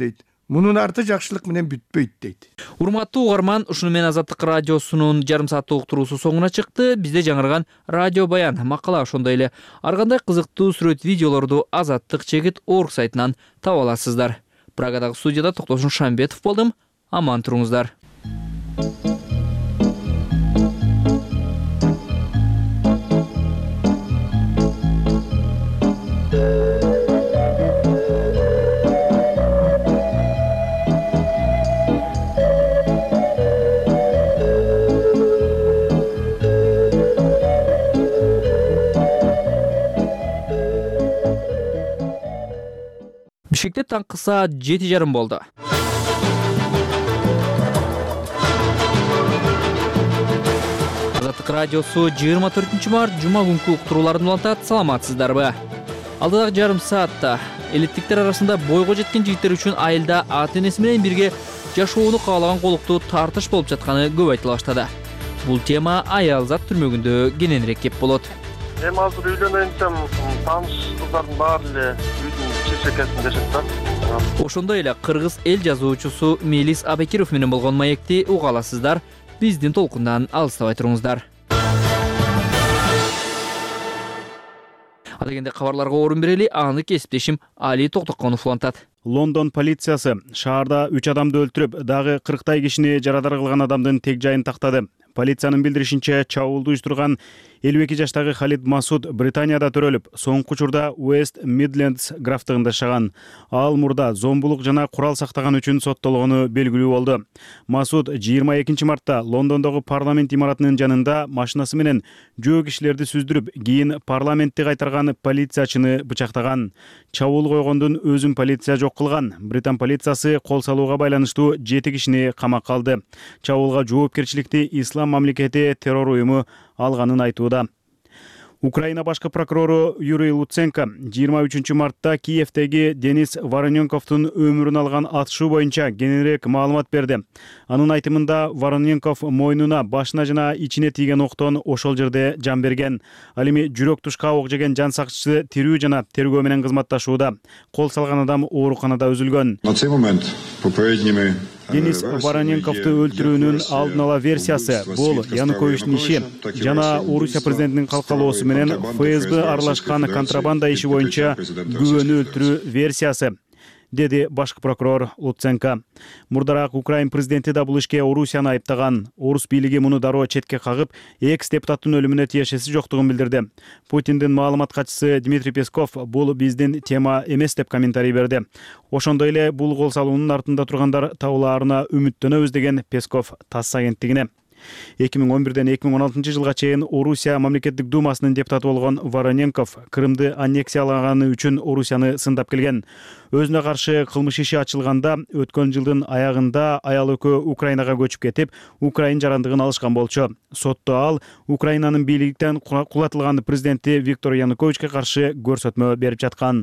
[SPEAKER 9] мунун арты жакшылык менен бүтпөйт дейт.
[SPEAKER 1] Урматтуу угарман, ушуну менен Азаттык радиосунун жарым сааттык уктуруусу соңуна чыкты. Бизде жаңырган радио баян, макала, ошондой эле ар кандай кызыктуу сүрөт видеолорду Азаттык чегит орг сайтынан таба аласыздар. Прагадагы студияда Токтосун Шамбетов болдум. Аман туруңуздар. Бишкекте таңкы саат 7:30 болду. Азаттык радиосу 24 март жума күнкү уктурууларын улантат. Саламатсыздарбы? Алдыдагы жарым саатта элиттиктер арасында бойго жеткен жигиттер үчүн айылда ата-энеси менен бирге жашоону каалаган колуктуу тартыш болуп жатканы көп айтыла баштады. Бул тема аялзат түрмөгүндө кененирээк кеп болот.
[SPEAKER 6] Эми азыр үйлөнөйүнчө тааныш кыздардын баары эле үйдүн чечекесинде жашашат.
[SPEAKER 1] Ошондой эле кыргыз эл жазуучусу Мелис Абекиров менен болгон маекти уга аласыздар. Биздин толкундан алыстабай туруңуздар. Адегенде кабарларга орун берели, аны кесиптешим Али Токтоконов улантат.
[SPEAKER 3] Лондон полициясы шаарда 3 адамды өлтүрүп, дагы 40 кишини жарадар кылган адамдын тег жайын тактады. Полициянын билдиришинче, чабуулду уюштурган 52 жаштагы Халид Масуд Британияда төрөлүп, соңку учурда Уэст Мидлендс графтыгында жашаган. Ал мурда зомбулук жана курал сактаган үчүн соттолгону белгилүү болду. Масуд 22 мартта Лондондогу парламент имаратынын жанында машинасы менен жөө кишилерди сүздүрүп, кийин парламентти кайтарган полициячыны бычактаган. Чабуул койгондун өзүн полиция жок кылган. Британ полициясы кол салууга байланыштуу 7 кишини камакка алды. Чабуулга жоопкерчиликти Ислам мамлекети террор уюму алганын айтууда. Украина башкы прокурору Юрий Луценко 23 мартта Киевдеги Денис Вороненковдун өмүрүн алган атышуу боюнча кененирээк маалымат берди. Анын айтымында Вороненков мойнуна, башына жана ичине тийген октон ошол жерде жан берген. Ал эми жүрөк тушка ок жеген жан сакчысы тирүү жана тергөө менен кызматташууда. Кол салган адам ооруканада үзүлгөн.
[SPEAKER 11] На цей момент попередними
[SPEAKER 3] Денис Вороненковду өлтүрүүнүн алдын ала версиясы бул Януковичтин иши жана Орусия президентинин калкалоосу менен ФСБ аралашкан контрабанда иши боюнча күбөнү өлтүрүү версиясы, деди башкы прокурор Луценко. Мурдараак Украин президенти да бул ишке Орусияны айыптаган. Орус бийлиги муну дароо четке кагып, экс-депутаттын өлүмүнө тиешеси жоктугун билдирди. Путиндин маалымат катчысы Дмитрий Песков бул биздин тема эмес деп комментарий берди. Ошондой эле бул кол салуунун артында тургандар табылаарына үмүттөнөбүз деген Песков ТАСС агенттигине. 2011-ден 2016 жылга чейин Орусия мамлекеттик думасынын депутаты болгон Вороненков Крымды аннексиялаганы үчүн Орусияны сындап келген. Өзүнө каршы кылмыш иши ачылганда өткөн жылдын аягында аял экөө Украинага көчүп кетип, Украин жарандыгын алышкан болчу. Сотто ал Украинанын бийликтен кулатылган президенти Виктор Януковичке каршы көрсөтмө берип жаткан.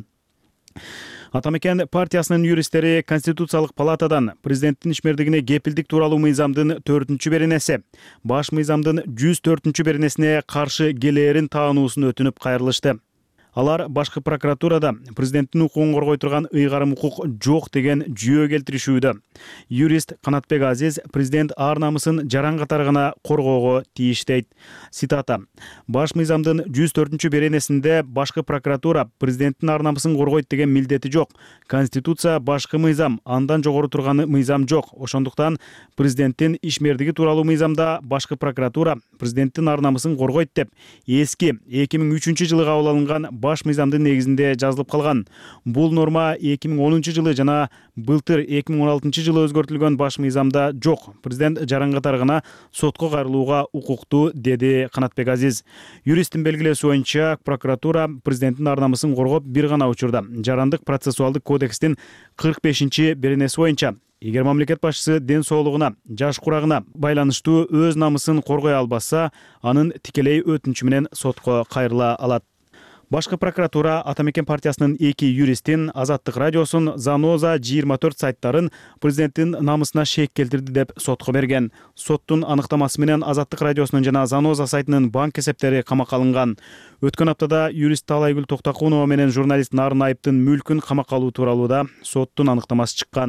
[SPEAKER 3] Атамекен партиясынын юристтери Конституциялык палатадан президенттин ишмердигине кепилдик тууралуу мыйзамдын 4-чү беренеси, баш мыйзамдын 104-чү беренесине каршы келээрин таануусун өтүнүп кайрылышты. Алар башкы прокуратурада президенттин укугун коргой турган ыйгарым укук жок деген жүйө келтиришүүдө. Юрист Канатбек Азиз президент ар намысын жаран катары гана коргоого тийиш дейт. Цитата: "Баш мыйзамдын 104-чү беренесинде башкы прокуратура президенттин ар намысын коргойт деген милдети жок. Конституция башкы мыйзам, андан жогору турган мыйзам жок. Ошондуктан президенттин ишмердиги тууралуу мыйзамда башкы прокуратура президенттин ар намысын коргойт деп эски 2003 жылы кабыл алынган баш мыйзамдын негизинде жазылып калган. Бул норма 2010 жылы жана былтыр 2016 жылы өзгөртүлгөн баш мыйзамда жок. Президент жаран катары гана сотко кайрылууга укуктуу, деди Канатбек Азиз. Юристтин белгилөөсү боюнча прокуратура президенттин ар намысын коргоп бир гана учурда жарандык процессуалдык кодекстин 45-чи беренеси боюнча эгер мамлекет башчысы ден соолугуна, жаш курагына байланыштуу өз намысын коргой албаса, анын тикелей өтүнүчү менен сотко кайрыла алат. Башкы прокуратура Атамекен партиясынын 2 юристин, Азаттык радиосун, Заноза 24 сайттарын президенттин намысына шек келтирди деп сотко берген. Соттун аныктамасы менен Азаттык радиосунун жана Заноза сайтынын банк эсептери камакка алынган. Өткөн аптада юрист Талайгүл Токтокунова менен журналист Нарын Айыптын мүлкүн камакка алуу тууралуу да соттун аныктамасы чыккан.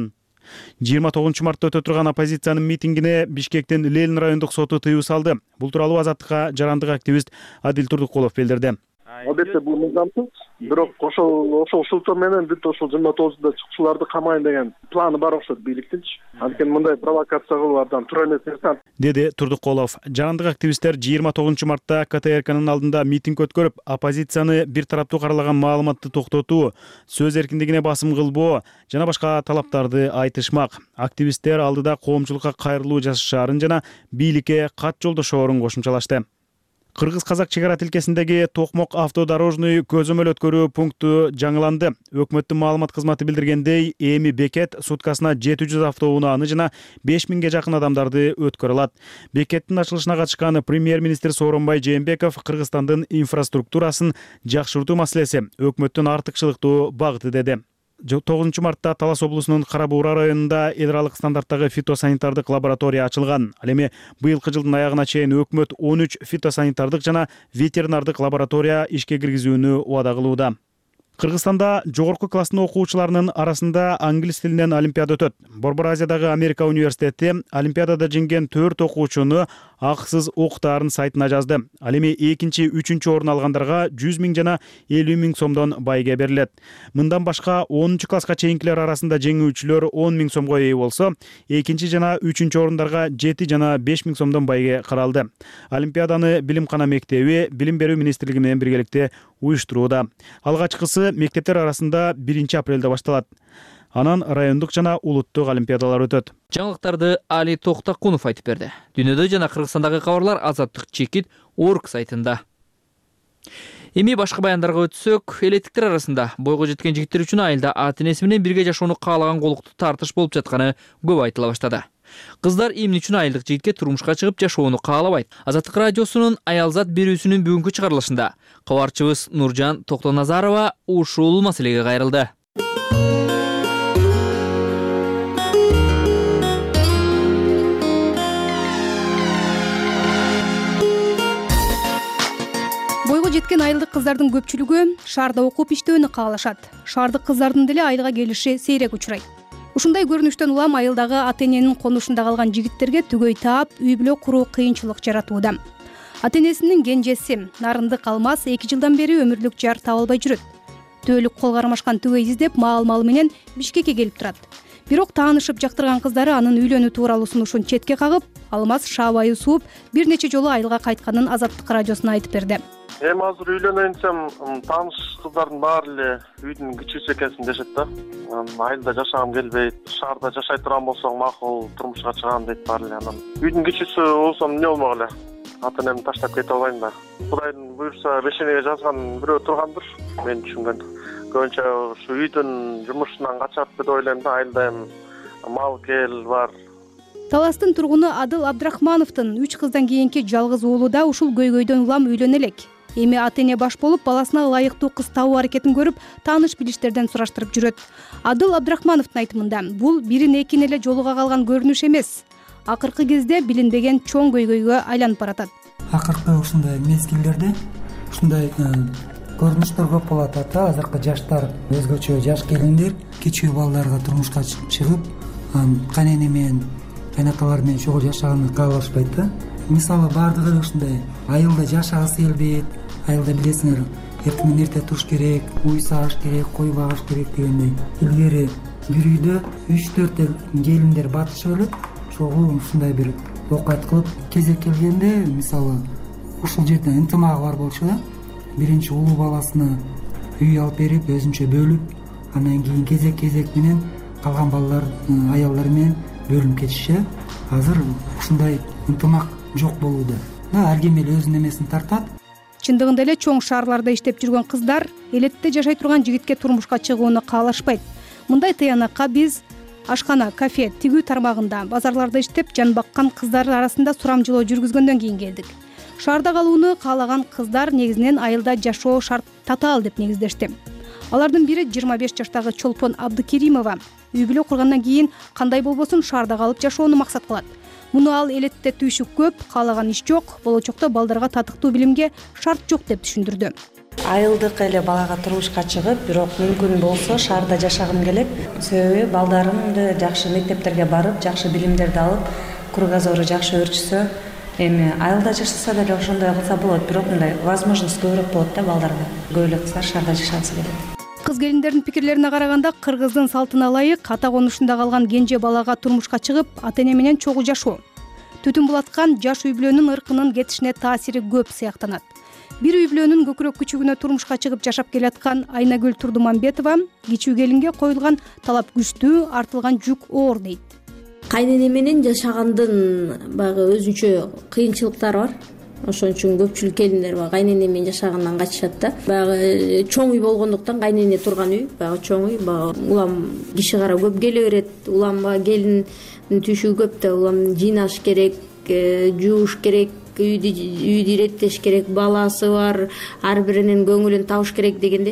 [SPEAKER 3] 29 мартта өтө турган оппозициянын митингине Бишкектин Ленин райондук соту тыюу салды. Бул тууралуу Азаттыкка жарандык активист Адил Турдукулов билдирди.
[SPEAKER 6] Албетте бул мыйзамсыз, бирок ошол шылтоо менен бүт ошол 29-да чыкчыларды камайын деген планы бар окшойт бийликтинчи. Анткени мындай провокация кылуу абдан туура эмес нерсе,
[SPEAKER 3] деди Турдукулов. Жарандык активисттер 29 мартта КТРКнын алдында митинг өткөрүп, оппозицияны бир тараптуу каралаган маалыматты токтотуу, сөз эркиндигине басым кылбоо жана башка талаптарды айтышмак. Активисттер алдыда коомчулукка кайрылуу жасашаарын жана бийликке кат жолдошоорун кошумчалашты. Кыргыз-казак чек ара тилкесиндеги Токмок автодорожный көзөмөл өткөрүү пункту жаңыланды. Өкмөттүн маалымат кызматы билдиргендей, эми бекет суткасына 700 автоунааны жана 5000ге жакын адамдарды өткөрө алат. Бекеттин ачылышына катышкан премьер-министр Сооронбай Жээнбеков Кыргызстандын инфраструктурасын жакшыртуу маселеси өкмөттүн артыкчылыктуу багыты деди. 9 мартта Талас облусунун Кара-Буура районунда эл аралык стандарттагы фитосанитардык лаборатория ачылган. Ал эми быйылкы жылдын аягына чейин өкмөт 13 фитосанитардык жана ветеринардык лаборатория ишке киргизүүнү убада кылууда. Кыргызстанда жогорку класстын окуучуларынын арасында англис тилинен олимпиада өтөт. Борбор Азиядагы Америка университети олимпиадада жеңген 4 окуучуну акысыз окутаарын сайтына жазды. Ал эми 2, 3 орун алгандарга 100 000 жана 50 000 сомдон байге берилет. Мындан башка 10 класска чейинкилер арасында жеңүүчүлөр 10 000 сомго ээ болсо, 2 жана 3 орундарга 7 жана 5 000 сомдон байге каралды. Олимпиаданы Билимкана мектеби Билим берүү министрлиги менен биргеликте уюштурууда. Алгачкысы мектептер арасында 1 апрелде башталат. Анан райондук жана улуттук олимпиадалар өтөт.
[SPEAKER 1] Жаңылыктарды Али Токтакунов айтып берди. Дүйнөдө жана Кыргызстандагы кабарлар Азаттык чекит орг сайтында. Эми башка баяндарга өтсөк, элеттиктер арасында бойго жеткен жигиттер үчүн айылда ата-энеси менен бирге жашоону каалаган колуктуу тартыш болуп жатканы көп айтыла баштады. Кыздар эмне үчүн айылдык жигитке турмушка чыгып жашоону каалабайт? Азаттык радиосунун Аялзат берүүсүнүн бүгүнкү чыгарылышында кабарчыбыз Нуржан Токтоназарова ушул маселеге кайрылды.
[SPEAKER 10] Бойго жеткен айылдык кыздардын көпчүлүгү шаарда окуп иштөөнү каалашат. Шаардык кыздардын деле айылга келиши сейрек учурайт. Ушундай көрүнүштөн улам айылдагы ата-эненин конушунда калган жигиттерге түгөй таап, үй бүлө куруу кыйынчылык жаратууда. Ата-энесинин кенжеси Нарындык Алмаз 2 жылдан бери өмүрлүк жар таба албай жүрөт. Төөлүк кол кармашкан түгөй издеп маал-малы менен Бишкекке келип турат. Бирок таанышып жактырган кыздары анын үйлөнүү тууралуу сунушун четке кагып, Алмаз шаабайы сууп бир нече жолу айылга кайтканын Азаттык радиосуна айтып берди.
[SPEAKER 6] Эми азыр үйлөнөйүнсем, тааныш кыздардын баары эле үйдүн кичүүсү экенсин дешет да. Айылда жашагым келбейт, шаарда жашай турган болсоң макул, турмушка чыгам дейт баары эле. Анан үйдүн кичүүсү болсом эмне болмок эле? Ата-энемди таштап кете албайм да. Кудайдын буйрса бешенеге жазган бирөө тургандыр, мен түшүнгөн. Көбүнчө ушу үйдүн жумушунан качат деп ойлойм да, айылда эми мал кел бар.
[SPEAKER 10] Таластын тургуну Адыл Абдрахмановдун 3 кыздан кийинки жалгыз уулу да ушул көйгөйдөн улам үйлөнө элек. Эми ата-эне баш болуп, баласына ылайыктуу кыз табуу аракетин көрүп, тааныш билиштерден сураштырып жүрөт. Адыл Абдрахмановдун айтымында, бул бирин экин эле жолуга калган көрүнүш эмес. Акыркы кезде билинбеген чоң көйгөйгө айланып баратат.
[SPEAKER 12] Акыркы ушундай мезгилдерде ушундай көрүнүштөр көп болот ата. Азыркы жаштар өзгөчө жаш келиндер кичүү балдарга турмушка чыгып, кайнене менен, кайнаталар менен чогуу жашаганды каалашпайт да. Мисалы баардыгы эле ушундай айылда жашагысы келбейт. Айылда билесиңер, эртеңден эрте туруш керек, уй сааш керек, кой багыш керек дегендей. Илгери бир үйдө 3-4 келиндер батышып элек, чогуу ушундай бир окуят кылып, кезек келгенде, мисалы, ушул жерде ынтымагы бар болчу да. Биринчи улуу баласына үй алып берип, өзүнчө бөлүп, андан кийин кезек менен калган балалар, аялдар менен бөлүнүп кетиши. Азыр ушундай ынтымак жок болууда. Ар ким эле өзүнүн эмесин тартат.
[SPEAKER 10] Чындыгында эле чоң шаарларда иштеп жүргөн кыздар элетте жашай турган жигитке турмушка чыгууну каалашпайт. Мындай тыянакка биз ашкана, кафе, тигүү тармагында, базарларда иштеп жан баккан кыздар арасында сурамжылоо жүргүзгөндөн кийин келдик. Шаарда калууну каалаган кыздар негизинен айылда жашоо шарт татаал деп негиздешти. Алардын бири 25 жаштагы Чолпон Абдыкеримова. Үй бүлө кургандан кийин кандай болбосун шаарда калып жашоону максат кылат. Муну ал элетте түйшүк көп, каалаган иш жок, болочокто балдарга татыктуу билимге шарт жок деп түшүндүрдү.
[SPEAKER 13] айылдык эле балага турмушка чыгып, бирок мүмкүн болсо шаарда жашагым келет. Себеби балдарымды жакшы мектептерге барып, жакшы билимдерди алып, кругозору жакшы өрчүсө, эми айылда жашаса деле ошондой кылса болот, бирок мындай возможность көбүрөөк болот да балдарга. Көп эле кыздар шаарда жашагысы келет.
[SPEAKER 10] Кыз келиндердин пикирлерине караганда, кыргыздын салтына ылайык ата конушунда калган кенже балага турмушка чыгып, ата-эне менен чогуу жашоо түтүн булаткан жаш үй бүлөнүн ыркынын кетишине таасири көп сыяктанат. Бир үй бүлөнүн көкүрөк күчүгүнө турмушка чыгып жашап келаткан Айнагүл Турдуманбетова кичүү келинге коюлган талап күчтүү, артылган жүк оор дейт.
[SPEAKER 14] Кайнене менен жашагандын баягы өзүнчө кыйынчылыктары бар. Ошон үчүн көпчүлүк келиндер кайнене менен жашагандан качышат да. Баягы чоң үй болгондуктан кайнене турган үй, баягы чоң үй, баягы улам киши кара көп келе берет. Улам келин түшү көп да, улам жыйнаш керек, жууш керек, үйдү иреттеш керек, баласы бар, ар биринин көңүлүн табыш керек дегенде.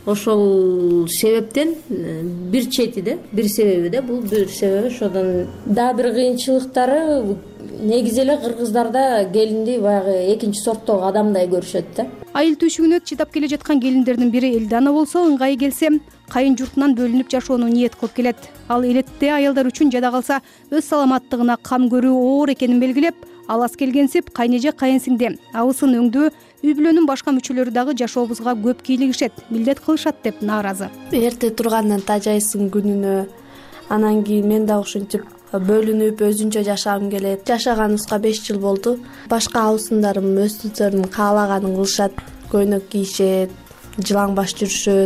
[SPEAKER 14] Ошол себептен бир чети да, бир себеби да, бул бир себеби. Ошодон дагы бир кыйынчылыктары негизи эле кыргыздарда келинди баягы экинчи сорттогу адамдай көрүшөт да.
[SPEAKER 10] Айыл түйшүгүнө чыдап келе жаткан келиндердин бири Элдана болсо, ыңгайы келсе кайын журтунан бөлүнүп жашоону ниет кылып келет. Ал элетте аялдар үчүн жада калса өз саламаттыгына кам көрүү оор экенин белгилеп, алас келгенсип кайнеже кайынсиңде абысын өңдүү үй бүлөнүн башка мүчөлөрү дагы жашообузга көп кийлигишет, милдет кылышат деп нааразы.
[SPEAKER 7] Эрте тургандан тажайсың күнүнө, анан кийин мен да ушинтип бөлүнүп өзүнчө жашагым келет. Жашаганыбызга 5 жыл болду. Башка абысындарым өстүнчөрүн каалаганын кылышат, көйнөк кийишет, жылаң баш жүрүшөт.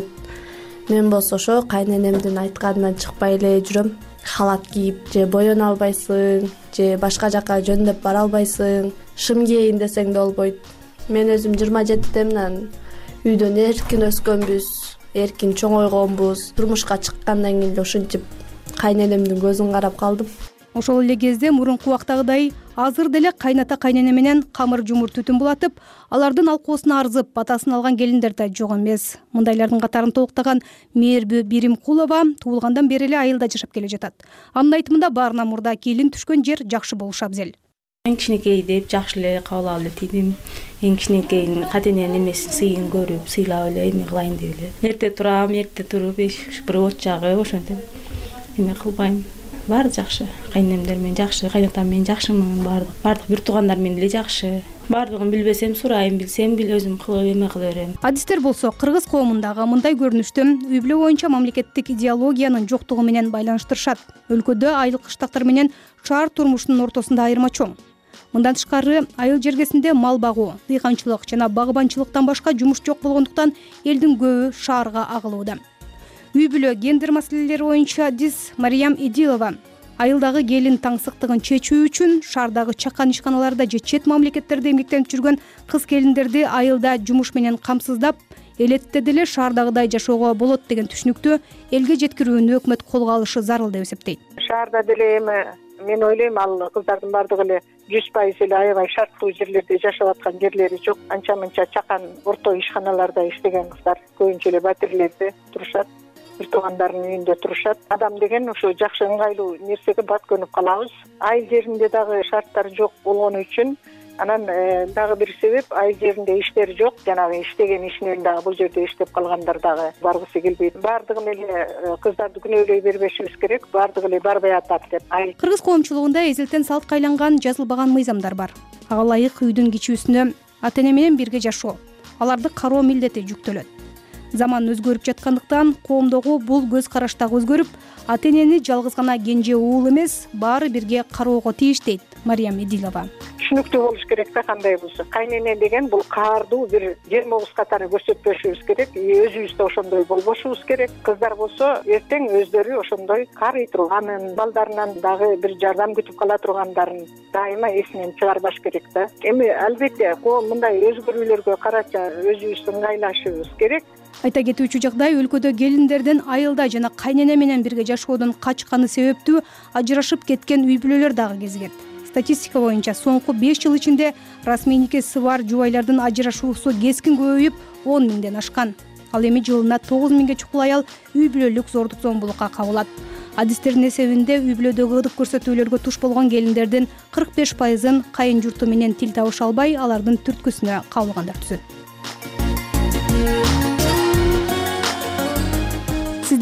[SPEAKER 7] Мен болсо ошо кайненемдин айтканынан чыкпай эле жүрөм. Халат кийип, же боёно албайсың, же башка жака жөндөп бара албайсың. Шым кийейин десең да болбойт. Мен өзүм 27-темнен үйдөн эркин өскөнбүз, эркин чоңойгонбуз. Турмушка чыккандан кийин ушинтип кайненемдин көзүн карап калдым.
[SPEAKER 10] Ошол эле кезде мурунку убактагыдай азыр деле кайната кайнене менен камыр жумур түтүн булатып, алардын алкоосуна арзып батасын алган келиндер да жок эмес. Мындайлардын катарын толуктаган Мээрбү Биримкулова туулгандан бери эле айылда жашап келе жатат. Анын айтымында баарынан мурда келин түшкөн жер жакшы болушу абзел.
[SPEAKER 15] Эң кичинекей деп жакшы эле кабыл алып эле тийдим. Эң кичинекейин катененин эмесин сыйын көрүп, сыйлап эле эме кылайын деп эле. Эрте турам, эрте туруп, бир от жагып, ошентип эме кылбайм. Баары жакшы. Кайненемдер менен жакшы, кайнатам менен жакшымын, баардык бир туугандар менен эле жакшы. Баардыгын билбесем сурайм, билсем өзүм кылып эме кыла берем.
[SPEAKER 10] Адистер болсо кыргыз коомундагы мындай көрүнүштү үй бүлө боюнча мамлекеттик идеологиянын жоктугу менен байланыштырышат. Өлкөдө айыл кыштактар менен шаар турмушунун ортосунда айырма чоң. Мындан тышкары айыл жергесинде мал багуу, дыйканчылык жана багыбанчылыктан башка жумуш жок болгондуктан элдин көбү шаарга агылууда. Үй бүлө гендер маселелери боюнча адис Мариям Идилова айылдагы келин таңсыктыгын чечүү үчүн шаардагы чакан ишканаларда же чет мамлекеттерде эмгектенип жүргөн кыз келиндерди айылда жумуш менен камсыздап, элетте деле шаардагыдай жашоого болот деген түшүнүктү элге жеткирүүнү өкмөт колго алышы зарыл деп эсептейт.
[SPEAKER 16] Шаарда деле эми мен ойлойм, ал кыздардын баардыгы эле 100% эле аябай шарттуу жерлерде жашап аткан жерлери жок. Анча-мынча чакан орто ишканаларда иштеген кыздар көбүнчө эле батирлерде турушат. Бир туугандарынын үйүндө турушат. Адам деген ошо жакшы ыңгайлуу нерсеге бат көнүп калабыз. Айыл жеринде дагы шарттар жок болгону үчүн, анан дагы бир себеп айыл жеринде иштер жок. Жанагы иштеген ишинен дагы бул жерде иштеп калгандар дагы баргысы келбейт. Баардыгын эле кыздарды күнөөлөй бербешибиз керек. Баардыгы эле барбай атат деп.
[SPEAKER 10] Кыргыз коомчулугунда эзелтен салтка айланган жазылбаган мыйзамдар бар. Ага ылайык үйдүн кичүүсүнө ата-эне менен бирге жашоо, аларды кароо милдети жүктөлөт. Заман өзгөрүп жаткандыктан коомдогу бул көз караш дагы өзгөрүп, ата-энени жалгыз гана кенже уул эмес, баары бирге кароого тийиш дейт Мариям Идилова.
[SPEAKER 16] Түшүнүктүү болуш керек да, кандай болсо. Кайнене деген бул каардуу бир жермогуз катары көрсөтпөшүбүз керек, өзүбүз да ошондой болбошубуз керек. Кыздар болсо эртең өздөрү ошондой карый турганын, балдарынан дагы бир жардам күтүп кала тургандарын дайыма эсинен чыгарбаш керек да. Эми албетте мындай өзгөрүүлөргө карача өзүбүз ыңгайлашыбыз керек.
[SPEAKER 10] Айта кетүүчү жагдай, өлкөдө келиндердин айылда жана кайнене менен бирге жашоодон качканы себептүү ажырашып кеткен үй бүлөлөр дагы кезигет. Статистика боюнча соңку 5 жыл ичинде расмий никеси бар жубайлардын ажырашуусу кескин көбөйүп 10 миңден ашкан. Ал эми жылына 9 миңге чукул аял үй бүлөлүк зордук зомбулукка кабылат. Адистердин эсебинде үй бүлөдөгү ырык көрсөтүүлөргө туш болгон келиндердин 45%-ын кайын журту менен тил табыша албай, алардын түрткүсүнө кабылгандар түзөт.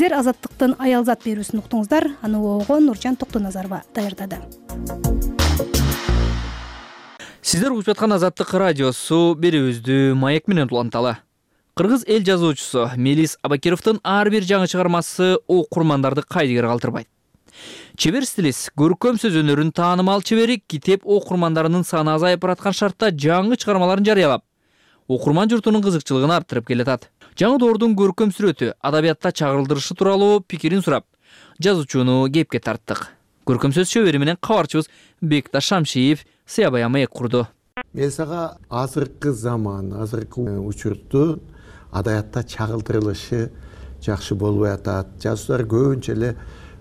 [SPEAKER 10] сиздер Азаттыктын Аялзат берүүсүн уктуңуздар. Аны угууга Нуржан Токтоназарова даярдады.
[SPEAKER 1] Сиздер угуп жаткан Азаттык радиосу берүүбүздү маек менен уланталы. Кыргыз эл жазуучусу Мелис Абакировдун ар бир жаңы чыгармасы окурмандарды кайдыгер калтырбайт. Чебер стилист, көркөм сөз өнөрүнүн таанымал чебери китеп окурмандарынын саны азайып бараткан шартта жаңы чыгармаларын жарыялап, окурман журтунун кызыкчылыгын арттырып келатат. Жаңы доордун көркөм сүрөтү, адабиятта чагылдырышы тууралуу пикирин сурап, жазуучуну кепке тарттык. Көркөм сөз чебери менен кабарчыбыз Бекташ Шамшиев сыябая маек курду.
[SPEAKER 5] Мен сага азыркы заман, азыркы учурду адабиятта чагылдырылышы жакшы болбой атат. Жазуучулар көбүнчө эле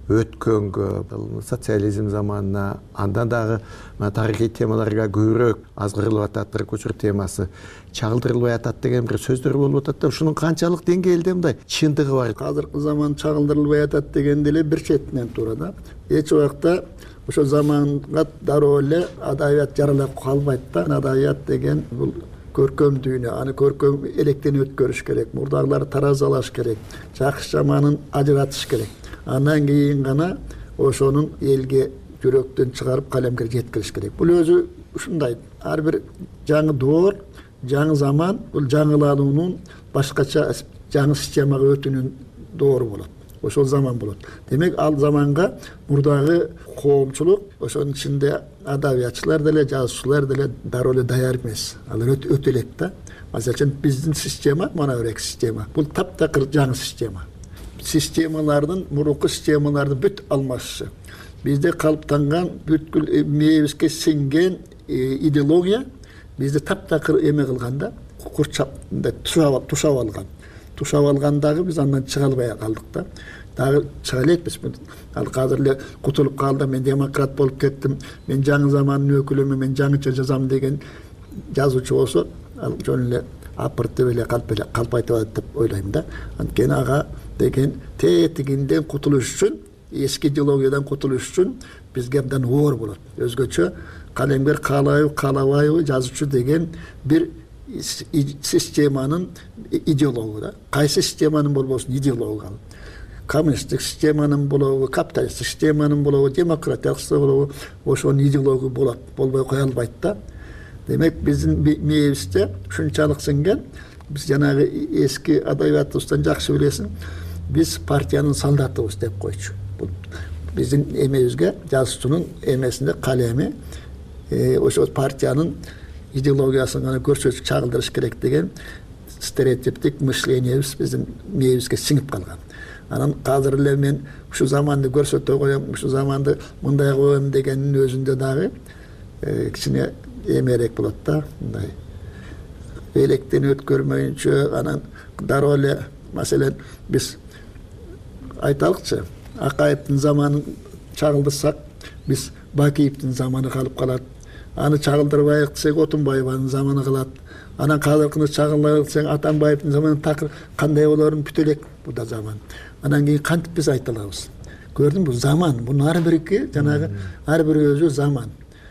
[SPEAKER 5] өткөнгө, социализм заманына, андан дагы тарыхый темаларга көбүрөөк азгырылып атат. Тырк учур темасы чагылдырылбай атат деген бир сөздөр болуп атат да, ушунун канчалык деңгээлде мындай чындыгы бар.
[SPEAKER 17] Азыркы заман чагылдырылбай атат деген деле бир четинен туура да. Эч убакта ошо заманга дароо эле адабият жаралап калбайт да. Адабият деген бул көркөм дүйнө, аны көркөм электен өткөрүш керек, мурдагыларды таразалаш керек, жакшы жаманын ажыратыш керек. Андан кийин гана ошонун элге жүрөктөн чыгарып калемге жеткириш керек. Бул өзү ушундай, ар бир жаңы доор, жаңы заман, бул жаңылануунун башкача жаңы системага өтүүнүн доору болот. Ошол заман болот. Демек ал заманга мурдагы коомчулук, ошонун ичинде адабиятчылар деле, жазуучулар деле дароо эле даяр эмес. Алар өтө элек да. Мисалы үчүн биздин система, мына бир система. Бул таптакыр жаңы система. Системалардын, мурунку системалардын бүт алмашышы. Бизде калыптанган бүткүл мээбизге сиңген идеология бизди таптакыр эме кылганда, курчапда тушап алган. Тушап алгандагы биз андан чыга албай калдык да. Дагы чыга элекпиз. Ал азыр эле кутулуп калды, мен демократ болуп кеттим, мен жаңы замандын өкүлүмүн, мен жаңыча жазам деген жазуучу болсо, ал жөн эле апыртып эле калп айтып атат деп ойлойм да. Анткени ага деген тетигинден кутулуш үчүн, эски идеологиядан кутулуш үчүн бизге абдан оор болот. Өзгөчө калемгер каалайбы, каалабайбы жазуучу деген бир системанын идеологу да. Кайсы системанын болбосун идеологу. Коммунисттик системанын болобу, капиталисттик системанын болобу, демократиялык болобу, ошонун идеологу болот, болбой кое албайт да. Демек биздин мээбизде ушунчалык сиңген, биз жанагы эски адабиятыбыздан жакшы билесиң, биз партиянын солдатыбыз деп койчу. Бул биздин эмебизге, жазуучунун эмесинде калеми ошо партиянын идеологиясын гана көрсөтүп чагылдырыш керек деген стереотиптик мышлениябыз биздин мээбизге сиңип калган. Анан азыр эле мен ушу заманды көрсөтө коем, ушу заманды мындай коем дегендин өзүндө дагы кичине эмерек болот да, мындай. Электен өткөрмөйүнчө, анан дароо эле маселен биз айталыкчы, Акаевдин заманын чагылдырсак, биз Бакиевдин заманы калып калат. Аны чагылдырбайык десек, Отунбаеванын заманы калат. Анан казыркыны чагылдырбайык десең, Атамбаевдин заманы такыр кандай болорун бүтө элек бул да заман. Анан кийин кантип биз айта алабыз? Көрдүңбү, бул заман. Бунун ар бирки жанагы ар бир өзү заман.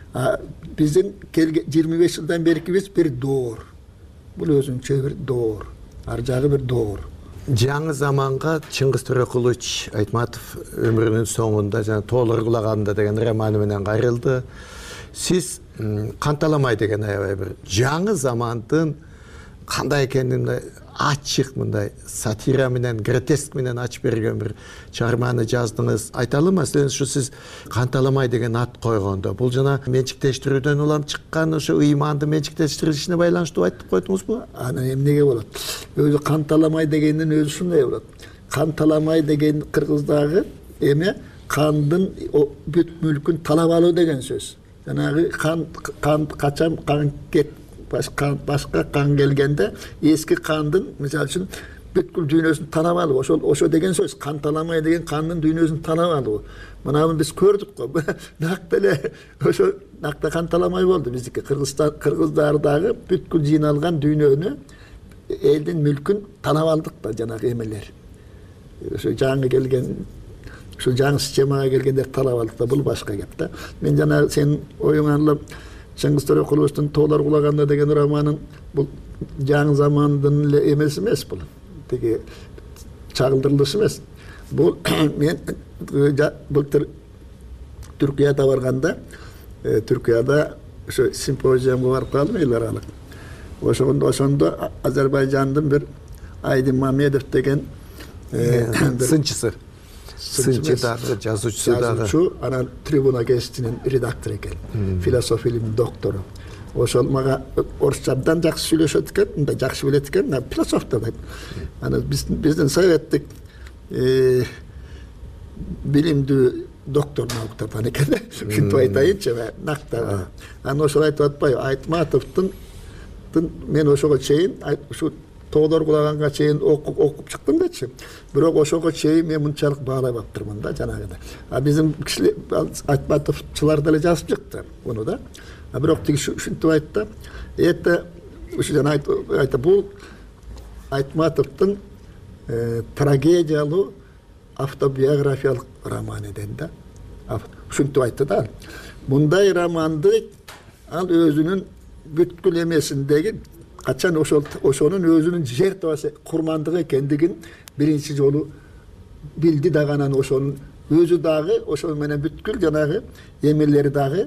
[SPEAKER 17] Биздин 25 жылдан берки биз бир доор. Бул өзүнчө бир доор. Ар жагы бир доор.
[SPEAKER 5] Жаңы заманга Чыңгыз Төрөкулович Айтматов өмүрүнүн соңунда жана Тоолоргулаганда деген романы менен кайрылды. Сиз канталамай деген аябай бир жаңы замандын кандай экенин ачык мындай сатира менен, гротеск менен ачып берген бир чыгарманы жаздыңыз. Айталы маселен ушу сиз канталамай деген ат койгондо, бул жана менчиктештирүүдөн улам чыккан ошо ыйманды менчиктештирилишине байланыштуу айтып койдуңузбу?
[SPEAKER 17] Анан эмнеге болот? Өзү канталамай дегендин өзү ушундай болот. Канталамай деген кыргыздагы эме кандын бүт мүлкүн талап алуу деген сөз. Жанагы кан качан кан кет башка кан келгенде эски кандын мисалы үчүн бүткүл дүйнөсүн танап алуу, ошо деген сөз. Канталамай деген кандын дүйнөсүн танап алуу. Мынаны биз көрдүк го. Накта эле ошо накта канталамай болду биздики. Кыргыздардагы бүткүл жыйналган дүйнөнү, элдин мүлкүн танап алдык да жанагы эмелер. Ошо жаңы келген, ошо жаңы системага келгендер талап алдык да, бул башка кеп да. Мен жана сенин оюңан Чыңгыз Төрөкуловичтин Тоолоргулаганда деген романын бул жаңы замандын эле эмеси эмес бул. Тиги чагылдырылышы эмес. бул мен былтыр Түркияда барганда, Түркияда ошо симпозиумга барып калдым эл аралык. Ошондо Азербайжандын бир Айдын Мамедов деген
[SPEAKER 5] сынчысы, дагы жазуучусу дагы,
[SPEAKER 17] анан Трибуна гезитинин редактору экен, философия илиминин доктору. Ошол мага орусча абдан жакшы сүйлөшөт экен, мындай жакшы билет экен, философ да дейт. Анан биздин советтик билимдүү доктор науктардан экен, ушинтип айтайынчы, нактаа. Анан ошол айтып атпайбы, Айтматовдун мен ошого чейин ушу тоолор кулаганга чейин окуп чыктым дечи. Бирок ошого чейин мен мынчалык баалай баптырмын да жанагыдай. Биздин кишилер Айтматовчулар деле жазып чыкты муну да. Бирок тиги ушинтип айтты. Это ушу жана айтты, бул Айтматовдун трагедиялуу автобиографиялык роман экен да. Ушинтип айтты да. Мындай романды ал өзүнүн бүткүл эмесиндеги качан ошонун өзүнүн жертвасы курмандык экендигин биринчи жолу билди дагы, анан ошонун өзү дагы ошол менен бүткүл жанагы эмелери дагы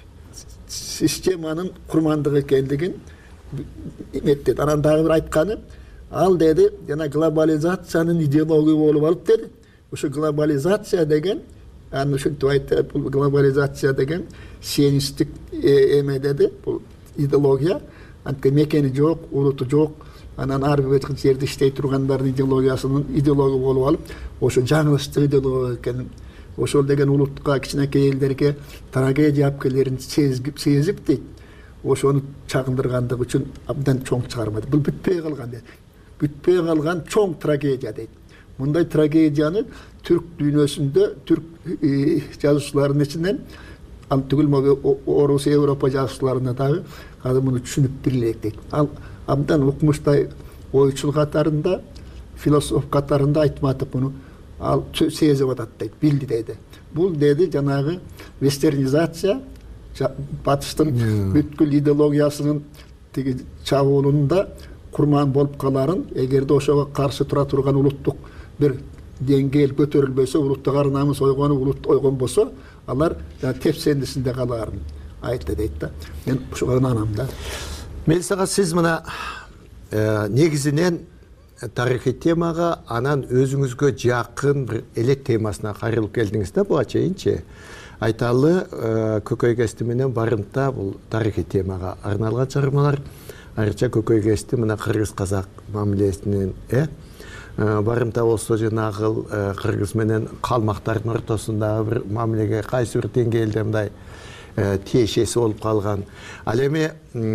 [SPEAKER 17] системанын курмандык экендигин эметтеди. Анан дагы бир айтканы, ал деди, жана глобализациянын идеологию болуп алып деди. Ошо глобализация деген, аны ушинтип айтты, бул глобализация деген сионисттик эме деди, бул идеология, анткени мекени жок, улуту жок, анан ар бир жерде иштей тургандардын идеологиясынын идеология болуп алып, ошо жаңылыштык идеология экен. Ошол деген улутка, кичинекей элдерге трагедия апкелерин сезип дейт. Ошону чагындыргандыгы үчүн абдан чоң чыгармады. Бул бүтпөй калган дейт. Бүтпөй калган чоң трагедия дейт. Мындай трагедияны түрк дүйнөсүндө, түрк жазуучуларынын ичинен, ал түгүл Орус, Европа жазуучуларына дагы азыр муну түшүнүп билелек дейт. Ал абдан укмуштай ойчул катарында, философ катарында Айтматов муну ал сезип атат дейт, билди дейди. Бул деди жанагы вестернизация, батыштын бүткүл идеологиясынын тиги чабуулунда курман болуп каларын, эгерде ошого каршы тура турган улуттук бир деңгээл көтөрүлбөсө, улуттук ар намыс ойгонуп, улут ойгон болсо, алар тепсендисинде каларын айтты дейт да. Мен ушуга ынанам да.
[SPEAKER 5] Мелисага, сиз мына негизинен тарыхый темага, анан өзүңүзгө жакын бир элек темасына кайрылып келдиңиз да буга чейинчи. Айталы Көкөй Кести менен Барымта бул тарыхый темага арналган чыгармалар. Айрыкча Көкөй Кести мына кыргыз казак мамилесинен Барымта болсо жанагы кыргыз менен калмактардын ортосундагы бир мамилеге кайсы бир деңгээлде мындай тиешеси болуп калган. Ал эми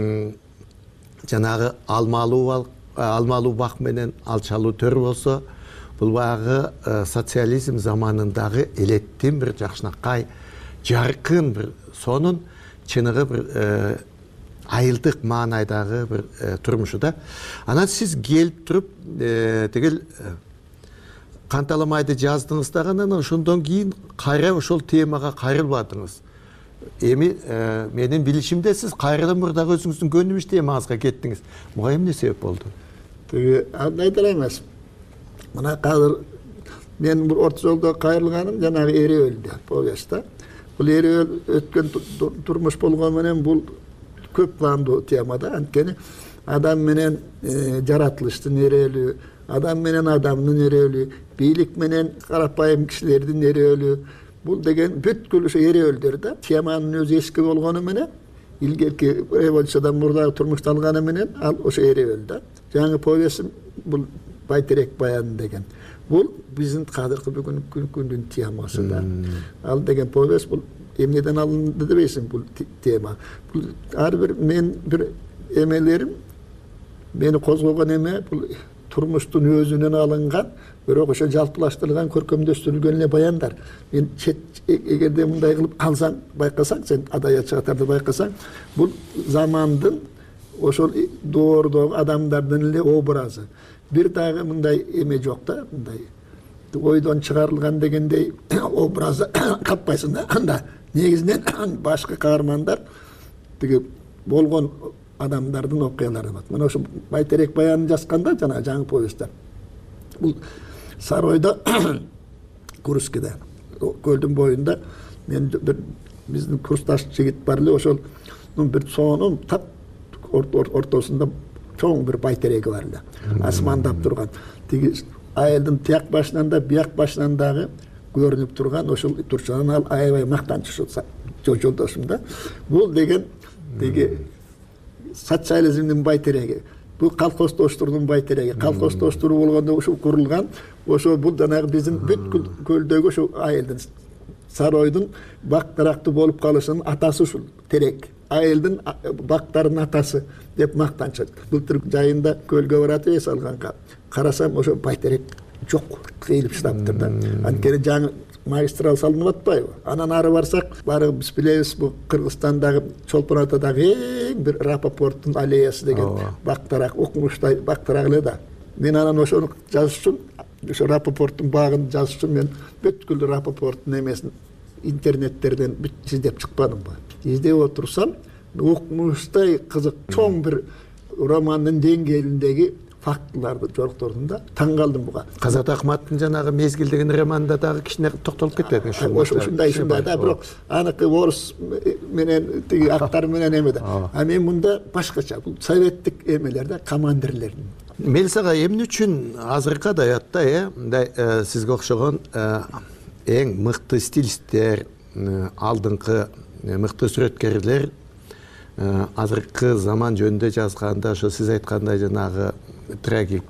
[SPEAKER 5] жанагы алмалуу бак менен алчалуу төр болсо, бул багы социализм заманындагы элеттин бир жакшынакай жаркын бир сонун чыныгы бир айылдык маанайдагы бир турмушу да. Анан сиз келип туруп тигил Канталамайды жаздыңыз дагы, анан ошондон кийин кайра ошол темага кайрылбадыңыз. Эми менин билишимде сиз кайрадан мурда өзүңүздүн көнүмүш темаңызга кеттиңиз. Буга эмне себеп болду?
[SPEAKER 17] Тиги айта элемес. Мына азыр мен бир орто жолдо кайрылганым жанагы Эреөлдө повестта. Бул Эреөл өткөн турмуш болгон менен бул көп пландуу темада, анткени адам менен жаратылыштын эреөлү, адам менен адамдын эреөлү, бийлик менен карапайым кишилердин эреөлү, бул деген бүткүл ошо эреөлдөр да. Теманын өзү эски болгону менен, илгерки революциядан мурдагы турмушталганы менен ал ошо эреөл да. Жаңы повестим бул Байтерек баяны деген. Бул биздин кадыркы бүгүнкүнүн темасы да. Ал деген повест бул эмнеден алынды дебейсиң бул тема. Бул ар бир мен бир эмелерим мени козгогон эме бул турмуштун өзүнөн алынган, бирок ошо жалпылаштырылган, көркөмдөштүрүлгөн эле баяндар. Мен эгерде мындай кылып алсаң, байкасаң, сен адабият жааттарды байкасаң, бул замандын ошол доордогу адамдардын эле образы. Бир дагы мындай эме жок да, мындай ойдон чыгарылган дегендей образы каппайсың да. Анда негизинен башкы каармандар тиги болгон адамдардын окуялары бар. Мына ошо Байтерек баянын жазганда жана жаңы повесттер. Бул саройдо Kurskida. Kölдүн boyunda men bir биздин курсташ жигит бар эле, ошол бир сонун тап ортосунда чоң бир байтереги бар эле. Асмандап турган. Тиги айылдын тияк башынан да, бияк башынан дагы көрүнүп турган ошол турчанын ал аябай мактанчы жолдошум да. Бул деген тиги социализмдин байтереги. Бул колхоздоштурдун байтереги. Колхоздоштуруу болгондо ушул курулган, ошо бул жанагы биздин бүткүл көлдөгү ошо айылдын саройдун бактаракты болуп калышынын атасы ушул терек. Айылдын бактарынын атасы деп мактанчат. Былтыр жайында көлгө барат эс алганга карасам ошо байтерек жок, кыйылып чыдаптыр да. Анткени жаңы магистрал салынып атпайбы? Анан ары барсак, бары биз билебиз, бул Кыргызстандагы Чолпон Атадагы эң бир Рапопорттун аллеясы деген бактарак, окумуштай бактарак эле да. Мен анан ошону жазыш үчүн, ошо Рапопорттун багын жазыш үчүн мен бүткүл Рапопорттун эмесин интернеттерден бүт издеп чыкпадымбы. Издеп отурсам, окумуштай кызык чоң бир романдын деңгээлиндеги фактыларды жолуктордум да, таң калдым буга.
[SPEAKER 5] Казат Акматтын жанагы мезгил деген романда дагы кичине токтолуп кетет.
[SPEAKER 17] Ушундай да, бирок аныкы орус менен тиги актар менен эме да. А мен мында башкача, бул советтик эмелерде командирлердин.
[SPEAKER 5] Мелисага эмне үчүн азыркы адаятта мындай сизге окшогон эң мыкты стилисттер, алдыңкы мыкты сүрөткерлер азыркы заман жөнүндө жазганда, ошо сиз айткандай жанагы трагик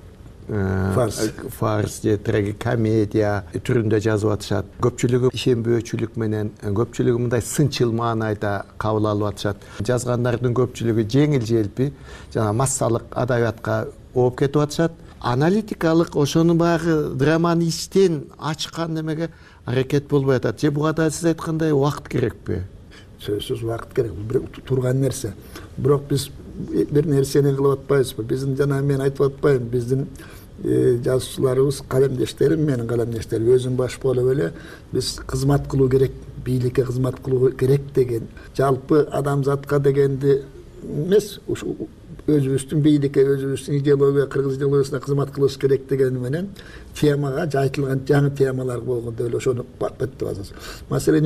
[SPEAKER 5] фарс же трагикомедия түрүндө жазып атышат. Көпчүлүгү ишенбөөчүлүк менен, көпчүлүгү мындай сынчыл маанайда кабыл алып атышат. Жазгандардын көпчүлүгү жеңил желпи жана массалык адабиятка ооп кетип атышат. Аналитикалык ошонун баягы драманы иштен ачкан немеге аракет болбой атат. Же буга да сиз айткандай убакыт керекпи?
[SPEAKER 17] Сөзсүз убакыт керек. Бир турган нерсе. Бирок биз бир нерсени кылып атпайбызбы? Биздин жана мен айтып атпайм, биздин жазуучуларыбыз, калемдештерим, менин калемдештерим өзүм баш болуп эле биз кызмат кылуу керек, бийликке кызмат кылуу керек деген, жалпы адамзатка дегенди эмес, өзүбүздүн бийликке, өзүбүздүн идеология, кыргыз идеологиясына кызмат кылыш керек деген менен темага жайтылган жаңы темалар болгондо эле ошону беттеп атабыз. Маселен,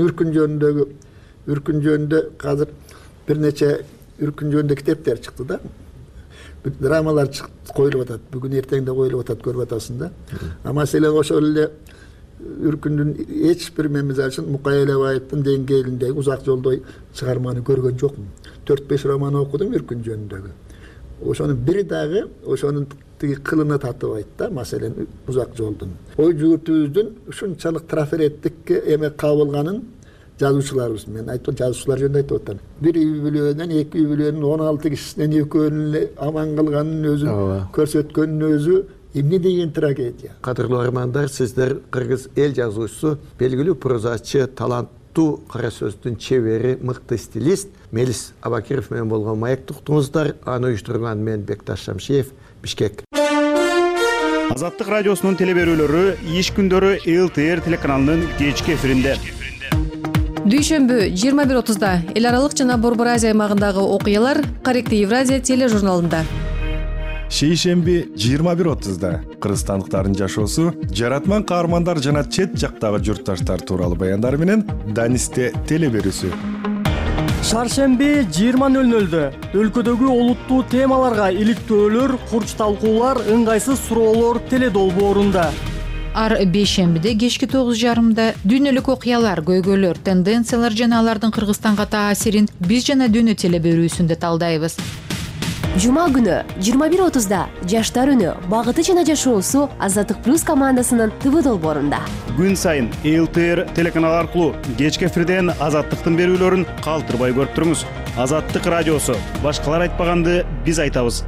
[SPEAKER 17] үркүн жөнүндө азыр бир нече үркүн жөнүндө китептер чыкты да. Драмалар коюлуп атат, бүгүн эртең да коюлуп атат, көрүп атасың да. Маселен, ошол эле үркүндүн эч бир мен мисалы үчүн Мукай Элебаевдин деңгээлиндеги узак жолдой чыгарманы көргөн жокмун. 4-5 роман окудум үркүн жөнүндөгү. Ошонун бири дагы ошонун тиги кылына татыбайт да, маселен узак жолдун. Ой жүгүртүүбүздүн ушунчалык трафареттикке эме кабылганын жазуучуларыбыз, мен айтып жазуучулар жөнүндө айтып атам. Бир үй бүлөнүн, эки үй бүлөнүн 16 кишисинен экөөнүн эле аман калганын өзү көрсөткөнүн өзү эмне деген трагедия.
[SPEAKER 5] Кадырлуу армандар, сиздер кыргыз эл жазуучусу, белгилүү прозачы, таланттуу кара сөздүн чебери, мыкты стилист Мелис Абакиров менен болгон маекти уктуңуздар. Аны уюштурган мен Бекташ Шамшиев, Бишкек.
[SPEAKER 3] Азаттык радиосунун телеберүүлөрү иш күндөрү ЛТР телеканалынын кечки эфиринде.
[SPEAKER 18] Дүйшөмбү 21:30 эл аралык жана Борбор Азия аймагындагы окуялар Корректив Евразия тележурналында.
[SPEAKER 19] Шейшемби 21:30 кыргызстандыктардын жашоосу, жаратман каармандар жана чет жактагы журтташтар тууралуу баяндар менен Данисте телеберүүсү.
[SPEAKER 20] Шаршемби 20:00 өлкөдөгү олуттуу темаларга иликтөөлөр, курч талкуулар, ыңгайсыз суроолор теледолбоорунда.
[SPEAKER 23] Ар бейшембиде кечки 9:30 дүйнөлүк окуялар, көйгөйлөр, тенденциялар жана алардын Кыргызстанга таасирин биз жана дүйнө телеберүүсүндө талдайбыз.
[SPEAKER 24] Жума күнү 21:30 жаштар үнү, багыты жана жашоосу Азаттык плюс командасынын ТВ долбоорунда.
[SPEAKER 3] Күн сайын ЛТР телеканалы аркылуу кечки эфирден Азаттыктын берүүлөрүн калтырбай көрүп туруңуз. Азаттык радиосу, башкалар айтпаганды биз айтабыз.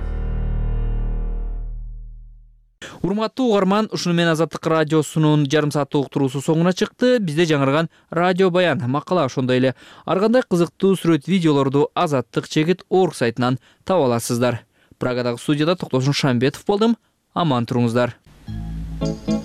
[SPEAKER 1] Урматтуу угарман, ушуну менен Азаттык радиосунун жарым сааттык уктуруусу соңуна чыкты. Бизде жаңырган радио баян, макала, ошондой эле ар кандай кызыктуу сүрөт видеолорду azattik.org сайтынан таба аласыздар. Прагадагы студияда Токтосун Шамбетов болдум. Аман туруңуздар.